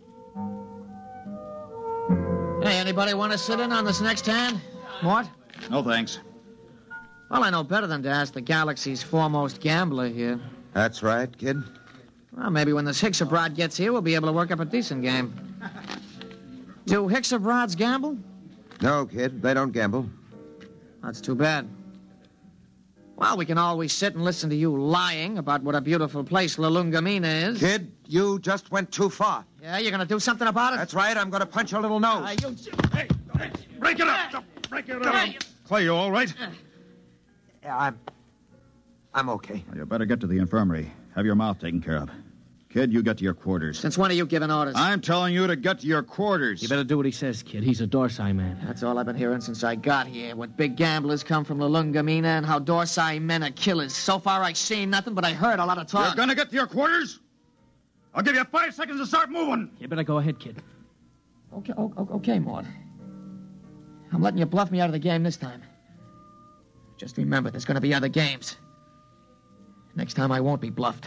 R: Hey, anybody want to sit in on this next hand? What?
P: No, thanks.
R: Well, I know better than to ask the galaxy's foremost gambler here.
Q: That's right, kid.
R: Well, maybe when this Hixabrod gets here, we'll be able to work up a decent game. Do Hixabrods gamble?
Q: No, kid, they don't gamble.
R: That's too bad. Well, we can always sit and listen to you lying about what a beautiful place La Lungamina is.
Q: Kid, you just went too far.
R: Yeah, you're going to do something about it?
Q: That's right, I'm going to punch your little nose.
O: Hey, break it up! Break it up! Clay, you all right?
Q: Yeah, I'm okay.
P: Well, you better get to the infirmary. Have your mouth taken care of. Kid, you get to your quarters.
R: Since when are you giving orders?
P: I'm telling you to get to your quarters.
S: You better do what he says, kid. He's a Dorsai man.
R: That's all I've been hearing since I got here. What big gamblers come from La Lungamina and how Dorsai men are killers. So far, I've seen nothing, but I heard a lot of talk.
O: You're gonna get to your quarters? I'll give you 5 seconds to start moving.
S: You better go ahead, kid.
R: Okay, Mort. I'm letting you bluff me out of the game this time. Just remember, there's gonna be other games. Next time, I won't be bluffed.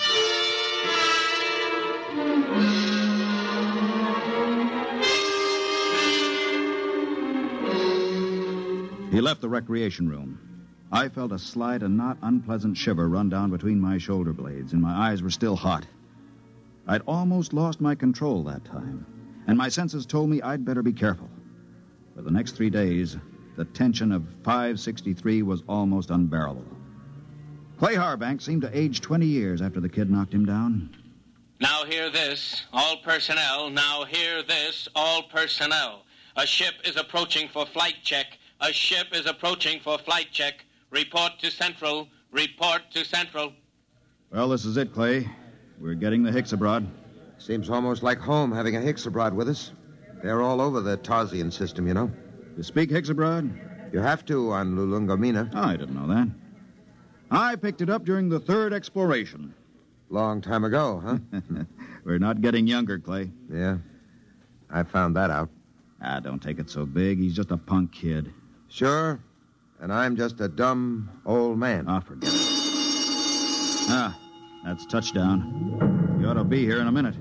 P: He left the recreation room. I felt a slight and not unpleasant shiver run down between my shoulder blades, and my eyes were still hot. I'd almost lost my control that time, and my senses told me I'd better be careful. For the next 3 days, the tension of 563 was almost unbearable. Clay Harbank seemed to age 20 years after the kid knocked him down.
T: Now hear this, all personnel. Now hear this, all personnel. A ship is approaching for flight check. A ship is approaching for flight check. Report to Central. Report to Central.
P: Well, this is it, Clay. We're getting the Hixabrod.
Q: Seems almost like home having a Hixabrod with us. They're all over the Tarsian system, you know.
P: You speak Hixabrod?
Q: You have to on Lulungamina.
P: Oh, I didn't know that. I picked it up during the 3rd exploration.
Q: Long time ago, huh?
P: We're not getting younger, Clay.
Q: Yeah. I found that out.
P: Don't take it so big. He's just a punk kid.
Q: Sure. And I'm just a dumb old man.
P: Forget it. That's touchdown. You ought to be here in a minute.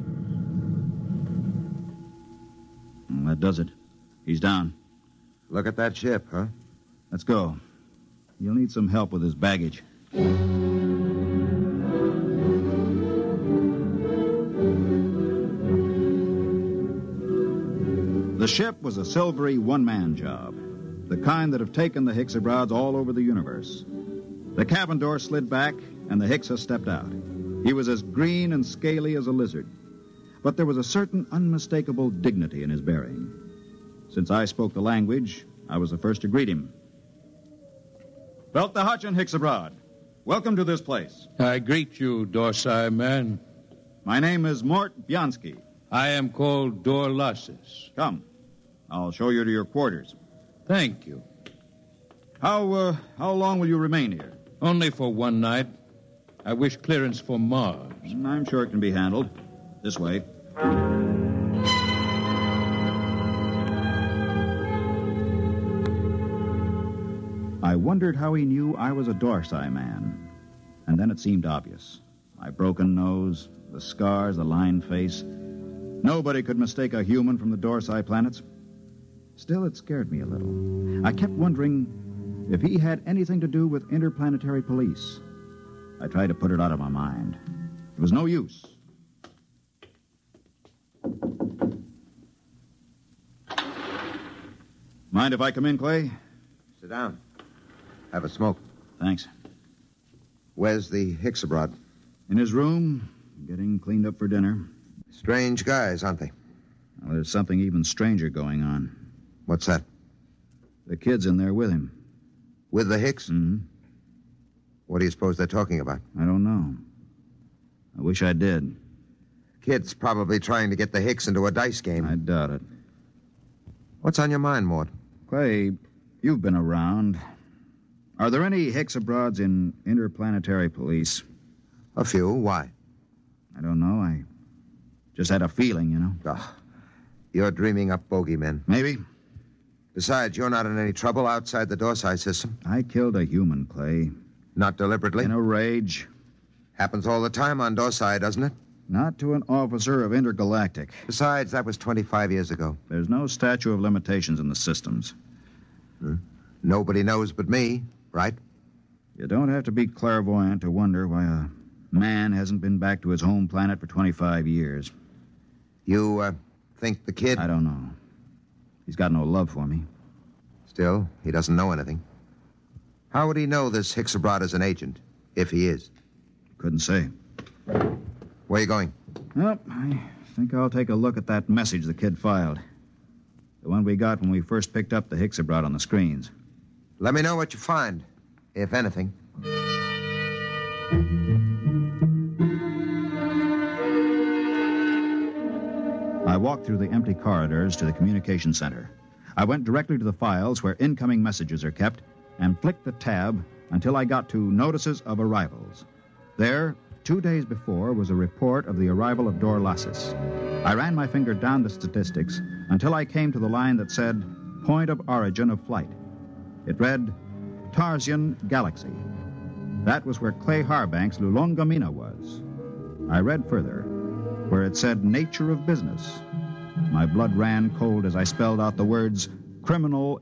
P: That does it. He's down.
Q: Look at that ship, huh?
P: Let's go. You'll need some help with his baggage. The ship was a silvery one-man job, the kind that have taken the Hicksabrods all over the universe. The cabin door slid back, and the Hicksa stepped out. He was as green and scaly as a lizard, but there was a certain unmistakable dignity in his bearing. Since I spoke the language, I was the first to greet him. Belt the Hutch and Hicksabroad. Welcome to this place.
U: I greet you, Dorsai man.
P: My name is Mort Bianski.
U: I am called Dorlasses.
P: Come. I'll show you to your quarters.
U: Thank you.
P: How long will you remain here?
U: Only for one night. I wish clearance for Mars.
P: I'm sure it can be handled. This way. I wondered how he knew I was a Dorsai man. And then it seemed obvious. My broken nose, the scars, the lined face. Nobody could mistake a human from the Dorsai planets. Still, it scared me a little. I kept wondering if he had anything to do with interplanetary police. I tried to put it out of my mind. It was no use. Mind if I come in, Clay?
Q: Sit down. Have a smoke.
P: Thanks.
Q: Where's the Hicksabroad?
P: In his room, getting cleaned up for dinner.
Q: Strange guys, aren't they?
P: Well, there's something even stranger going on.
Q: What's that?
P: The kid's in there with him.
Q: With the Hicks?
P: Mm-hmm.
Q: What do you suppose they're talking about?
P: I don't know. I wish I did.
Q: Kid's probably trying to get the Hicks into a dice game.
P: I doubt it.
Q: What's on your mind, Mort?
P: Clay, you've been around. Are there any Hicksabroads in interplanetary police?
Q: A few. Why?
P: I don't know. I just had a feeling, you know.
Q: Oh, you're dreaming up bogeymen.
P: Maybe.
Q: Besides, you're not in any trouble outside the Dorsai system.
P: I killed a human, Clay.
Q: Not deliberately?
P: In a rage.
Q: Happens all the time on Dorsai, doesn't it?
P: Not to an officer of Intergalactic.
Q: Besides, that was 25 years ago.
P: There's no statute of limitations in the systems.
Q: Nobody knows but me, right?
P: You don't have to be clairvoyant to wonder why a man hasn't been back to his home planet for 25 years.
Q: You, think the kid...
P: I don't know. He's got no love for me.
Q: Still, he doesn't know anything. How would he know this Hicksabroad is an agent, if he is?
P: Couldn't say.
Q: Where are you going?
P: Well, I think I'll take a look at that message the kid filed. The one we got when we first picked up the Hicksabroad on the screens.
Q: Let me know what you find, if anything.
P: I walked through the empty corridors to the communication center. I went directly to the files where incoming messages are kept and flicked the tab until I got to Notices of Arrivals. There, 2 days before, was a report of the arrival of Dorlasses. I ran my finger down the statistics until I came to the line that said, Point of Origin of Flight. It read, Tarsian Galaxy. That was where Clay Harbank's Lulongamina was. I read further, where it said Nature of Business. My blood ran cold as I spelled out the words, Criminal...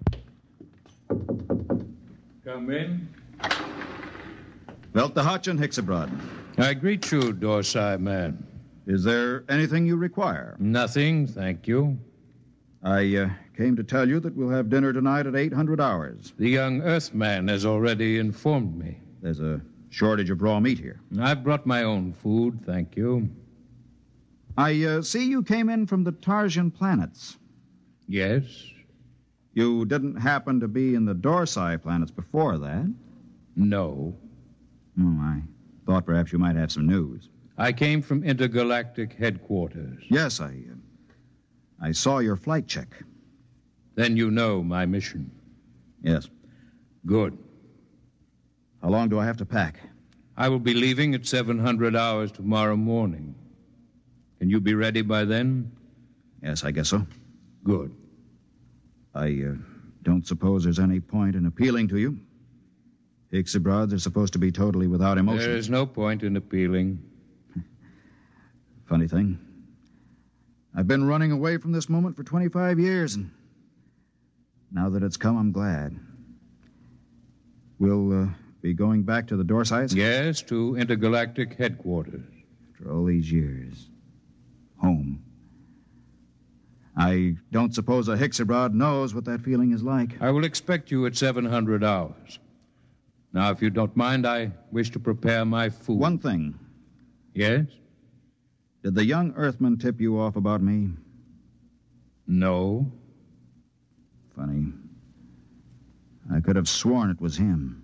U: Come in.
P: Belt the Hutch and Hicksabroad.
U: I greet you, Dorsai man.
P: Is there anything you require?
U: Nothing, thank you.
P: I came to tell you that we'll have dinner tonight at 800 hours.
U: The young Earthman has already informed me.
P: There's a shortage of raw meat here.
U: I've brought my own food, thank you.
P: I see you came in from the Tarsian planets.
U: Yes.
P: You didn't happen to be in the Dorsai planets before that?
U: No.
P: Oh, I thought perhaps you might have some news.
U: I came from Intergalactic headquarters.
P: Yes, I saw your flight check.
U: Then you know my mission.
P: Yes.
U: Good.
P: How long do I have to pack?
U: I will be leaving at 700 hours tomorrow morning. Can you be ready by then?
P: Yes, I guess so.
U: Good.
P: I don't suppose there's any point in appealing to you. Ixabrods are supposed to be totally without emotion.
U: There is no point in appealing.
P: Funny thing. I've been running away from this moment for 25 years, and now that it's come, I'm glad. We'll be going back to the Dorsites?
U: Yes, to intergalactic headquarters.
P: After all these years. Home. I don't suppose a Hixabrod knows what that feeling is like.
U: I will expect you at 700 hours. Now, if you don't mind, I wish to prepare my food.
P: One thing.
U: Yes?
P: Did the young Earthman tip you off about me?
U: No.
P: Funny. I could have sworn it was him.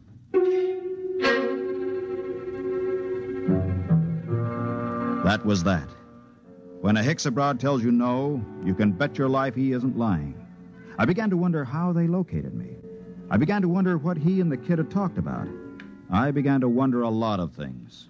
P: That was that. When a Hixabrod tells you no, you can bet your life he isn't lying. I began to wonder how they located me. I began to wonder what he and the kid had talked about. I began to wonder a lot of things.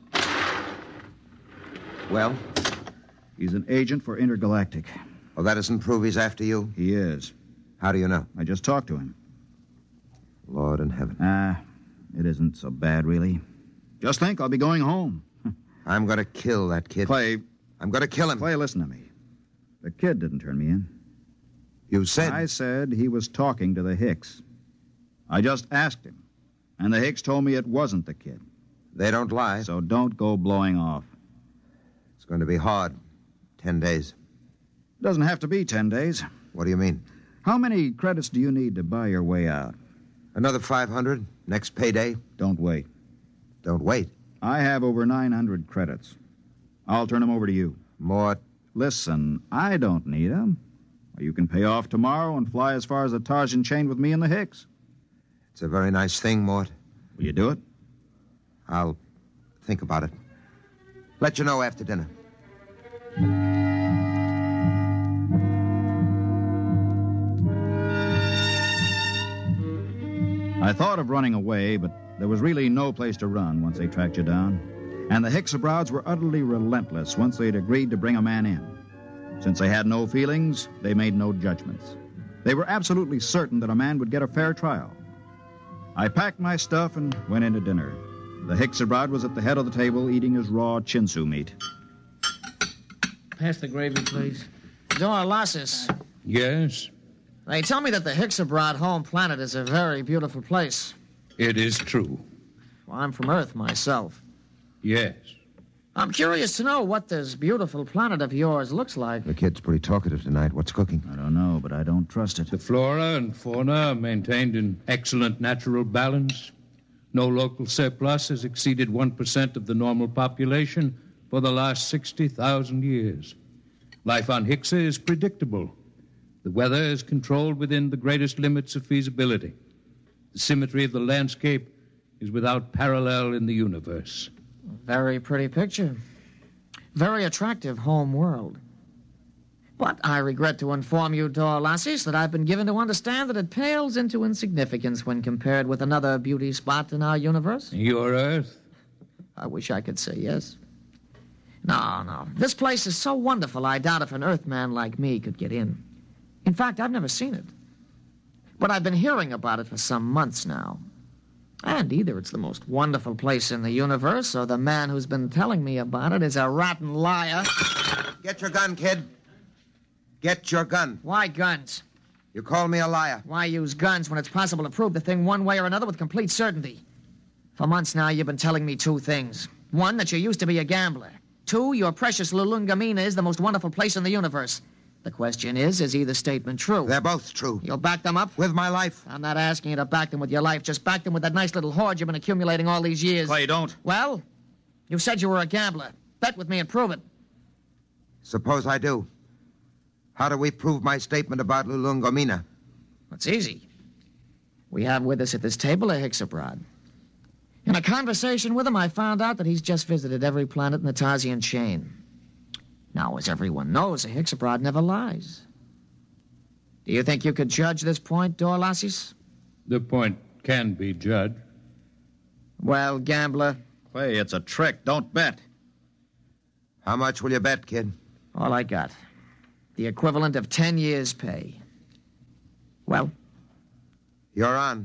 Q: Well?
P: He's an agent for Intergalactic.
Q: Well, that doesn't prove he's after you?
P: He is.
Q: How do you know?
P: I just talked to him.
Q: Lord in heaven.
P: It isn't so bad, really. Just think, I'll be going home.
Q: I'm going to kill that kid.
P: Clay.
Q: I'm going to kill him.
P: Clay, listen to me. The kid didn't turn me in.
Q: You said...
P: I said he was talking to the Hicks. I just asked him, and the Hicks told me it wasn't the kid.
Q: They don't lie.
P: So don't go blowing off.
Q: It's going to be hard. 10 days.
P: It doesn't have to be 10 days.
Q: What do you mean?
P: How many credits do you need to buy your way out?
Q: Another 500. Next payday.
P: Don't wait.
Q: Don't wait?
P: I have over 900 credits. I'll turn them over to you.
Q: Mort.
P: Listen, I don't need them. You can pay off tomorrow and fly as far as the Tarzan chain with me and the Hicks.
Q: It's a very nice thing, Mort.
P: Will you do it?
Q: I'll think about it. Let you know after dinner.
P: I thought of running away, but there was really no place to run once they tracked you down. And the Hixabrods were utterly relentless once they'd agreed to bring a man in. Since they had no feelings, they made no judgments. They were absolutely certain that a man would get a fair trial. I packed my stuff and went in to dinner. The Hixabrod was at the head of the table eating his raw chinsu meat.
R: Pass the gravy, please. Dorlasis.
U: Yes?
R: They tell me that the Hixabrod home planet is a very beautiful place.
U: It is true.
R: Well, I'm from Earth myself.
U: Yes.
R: I'm curious to know what this beautiful planet of yours looks like.
Q: The kid's pretty talkative tonight. What's cooking?
P: I don't know, but I don't trust it.
U: The flora and fauna are maintained in excellent natural balance. No local surplus has exceeded 1% of the normal population for the last 60,000 years. Life on Hixa is predictable. The weather is controlled within the greatest limits of feasibility. The symmetry of the landscape is without parallel in the universe.
R: Very pretty picture. Very attractive home world. But I regret to inform you, Dorlasis, that I've been given to understand that it pales into insignificance when compared with another beauty spot in our universe.
U: Your Earth?
R: I wish I could say yes. No. This place is so wonderful, I doubt if an Earthman like me could get in. In fact, I've never seen it. But I've been hearing about it for some months now. And either it's the most wonderful place in the universe, or the man who's been telling me about it is a rotten liar.
Q: Get your gun, kid. Get your gun.
R: Why guns?
Q: You call me a liar.
R: Why use guns when it's possible to prove the thing one way or another with complete certainty? For months now, you've been telling me two things. One, that you used to be a gambler. Two, your precious Lulungamina is the most wonderful place in the universe. The question is either statement true?
Q: They're both true.
R: You'll back them up?
Q: With my life.
R: I'm not asking you to back them with your life. Just back them with that nice little hoard you've been accumulating all these years.
P: Clay, don't.
R: Well, you said you were a gambler. Bet with me and prove it.
Q: Suppose I do. How do we prove my statement about Lulungomina?
R: It's easy. We have with us at this table a Hixabrod. In a conversation with him, I found out that he's just visited every planet in the Tarsian chain. Now, as everyone knows, a Hixabrod never lies. Do you think you could judge this point, Dorlasis?
U: The point can be judged.
R: Well, gambler,
P: Clay, it's a trick. Don't bet.
Q: How much will you bet, kid?
R: All I got. The equivalent of 10 years' pay. Well?
Q: You're on.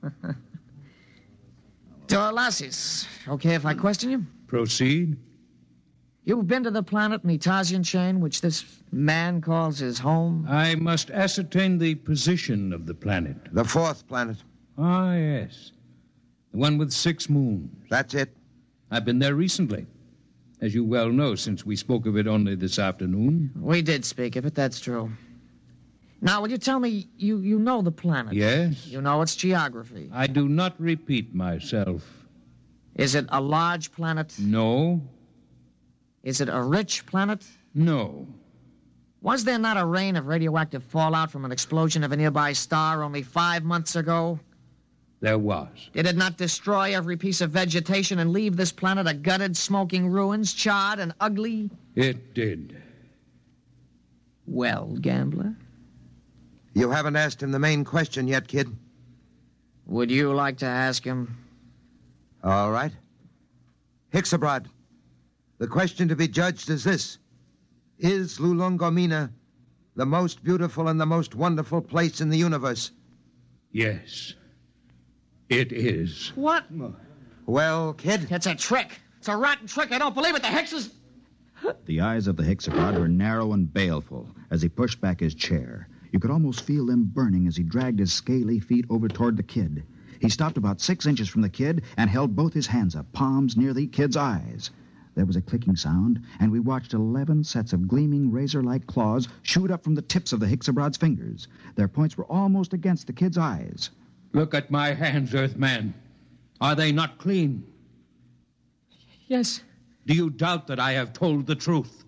R: Dorlasis. Okay if I question you?
U: Proceed.
R: You've been to the planet in the Tarsian chain, which this man calls his home?
U: I must ascertain the position of the planet.
Q: The fourth planet.
U: Ah, yes. The one with 6 moons.
Q: That's it.
U: I've been there recently. As you well know, since we spoke of it only this afternoon.
R: We did speak of it, that's true. Now, will you tell me, you know the planet?
U: Yes.
R: You know its geography?
U: I do not repeat myself.
R: Is it a large planet?
U: No.
R: Is it a rich planet?
U: No.
R: Was there not a rain of radioactive fallout from an explosion of a nearby star only 5 months ago?
U: There was.
R: Did it not destroy every piece of vegetation and leave this planet a gutted, smoking ruins, charred and ugly?
U: It did.
R: Well, gambler?
Q: You haven't asked him the main question yet, kid.
R: Would you like to ask him?
Q: All right. Hixabrad, the question to be judged is this. Is Lulongomina the most beautiful and the most wonderful place in the universe?
U: Yes. It is.
R: What?
Q: Well, kid?
R: It's a trick. It's a rotten trick. I don't believe it. The Hicks.
P: The eyes of the Hixabrad were narrow and baleful as he pushed back his chair. You could almost feel them burning as he dragged his scaly feet over toward the kid. He stopped about 6 inches from the kid and held both his hands up, palms near the kid's eyes. There was a clicking sound, and we watched 11 sets of gleaming razor-like claws shoot up from the tips of the Hixabrad's fingers. Their points were almost against the kid's eyes.
U: Look at my hands, Earthman. Are they not clean?
R: Yes.
U: Do you doubt that I have told the truth?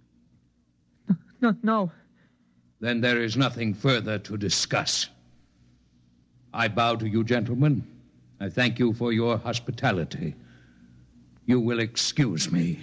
R: No.
U: Then there is nothing further to discuss. I bow to you, gentlemen. I thank you for your hospitality. You will excuse me.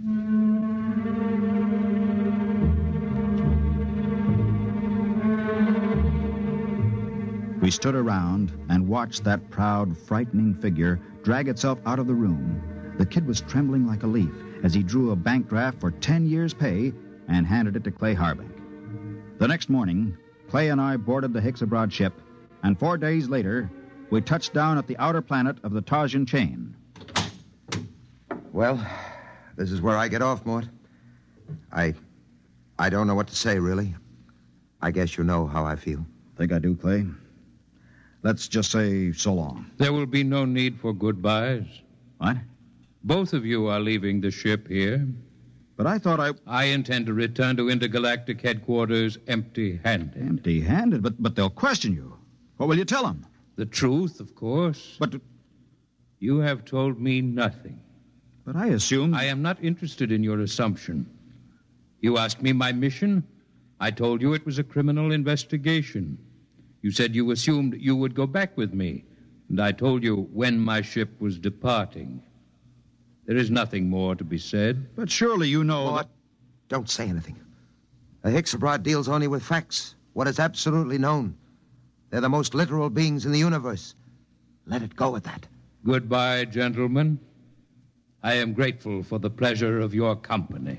P: We stood around and watched that proud, frightening figure drag itself out of the room. The kid was trembling like a leaf as he drew a bank draft for 10 years' pay and handed it to Clay Harbank. The next morning, Clay and I boarded the Hixabrad ship, and 4 days later, we touched down at the outer planet of the Tarsian chain.
Q: Well, this is where I get off, Mort. I don't know what to say, really. I guess you know how I feel.
P: Think I do, Clay. Let's just say so long.
U: There will be no need for goodbyes.
P: What?
U: Both of you are leaving the ship here.
P: But I thought
U: I intend to return to intergalactic headquarters empty-handed.
P: Empty-handed? But they'll question you. What will you tell them?
U: The truth, of course.
P: But
U: you have told me nothing.
P: But I assumed...
U: I am not interested in your assumption. You asked me my mission. I told you it was a criminal investigation. You said you assumed you would go back with me, and I told you when my ship was departing. There is nothing more to be said.
P: But surely you know...
Q: Mort, don't say anything. The Hixabrad deals only with facts, what is absolutely known. They're the most literal beings in the universe. Let it go at that.
U: Goodbye, gentlemen. I am grateful for the pleasure of your company.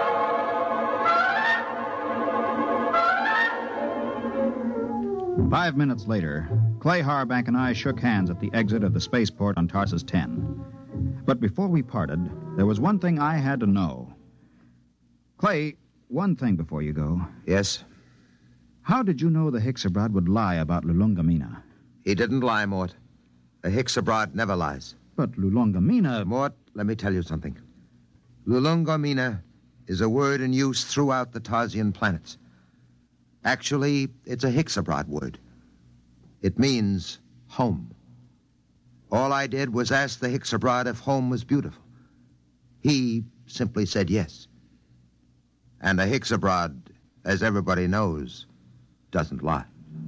P: 5 minutes later, Clay Harbank and I shook hands at the exit of the spaceport on Tarsus 10. But before we parted, there was one thing I had to know. Clay, one thing before you go.
Q: Yes?
P: How did you know the Hixabrad would lie about Lulongomina?
Q: He didn't lie, Mort. A Hixabrad never lies.
P: But Lulongomina...
Q: Mort, let me tell you something. Lulongomina is a word in use throughout the Tarsian planets. Actually, it's a Hixabrad word. It means home. All I did was ask the Hixabrad if home was beautiful. He simply said yes. And a Hixabrad, as everybody knows, doesn't lie.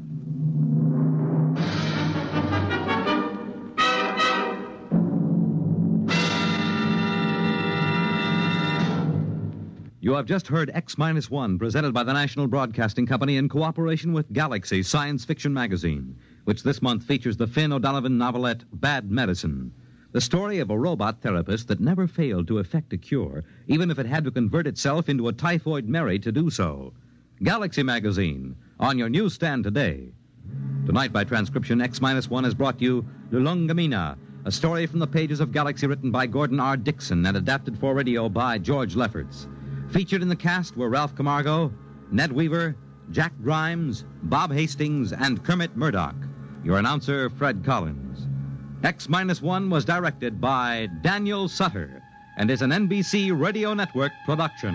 N: You have just heard X-1, presented by the National Broadcasting Company in cooperation with Galaxy Science Fiction Magazine, which this month features the Finn O'Donovan novelette Bad Medicine. The story of a robot therapist that never failed to effect a cure, even if it had to convert itself into a typhoid Mary to do so. Galaxy Magazine, on your newsstand today. Tonight, by transcription, X-1 has brought you Lulungamina, a story from the pages of Galaxy written by Gordon R. Dixon and adapted for radio by George Lefferts. Featured in the cast were Ralph Camargo, Ned Weaver, Jack Grimes, Bob Hastings, and Kermit Murdoch. Your announcer, Fred Collins. X-1 was directed by Daniel Sutter and is an NBC Radio Network production.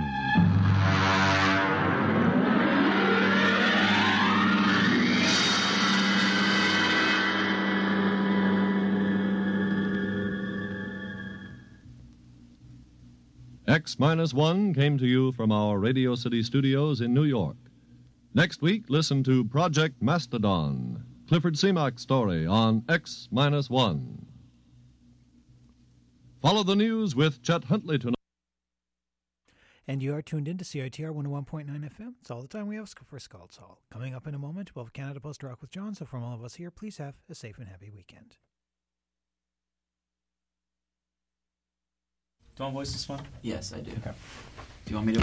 A: X-1 came to you from our Radio City studios in New York. Next week, listen to Project Mastodon, Clifford Seamak's story on X-1. Follow the news with Chet Huntley tonight.
V: And you are tuned in to CITR 101.9 FM. It's all the time we have for Scald's Hall. Coming up in a moment, we'll have Canada Post Rock with John. So from all of us here, please have a safe and happy weekend.
W: Do you want voice this one?
X: Yes, I do.
W: Okay.
X: Do you want me to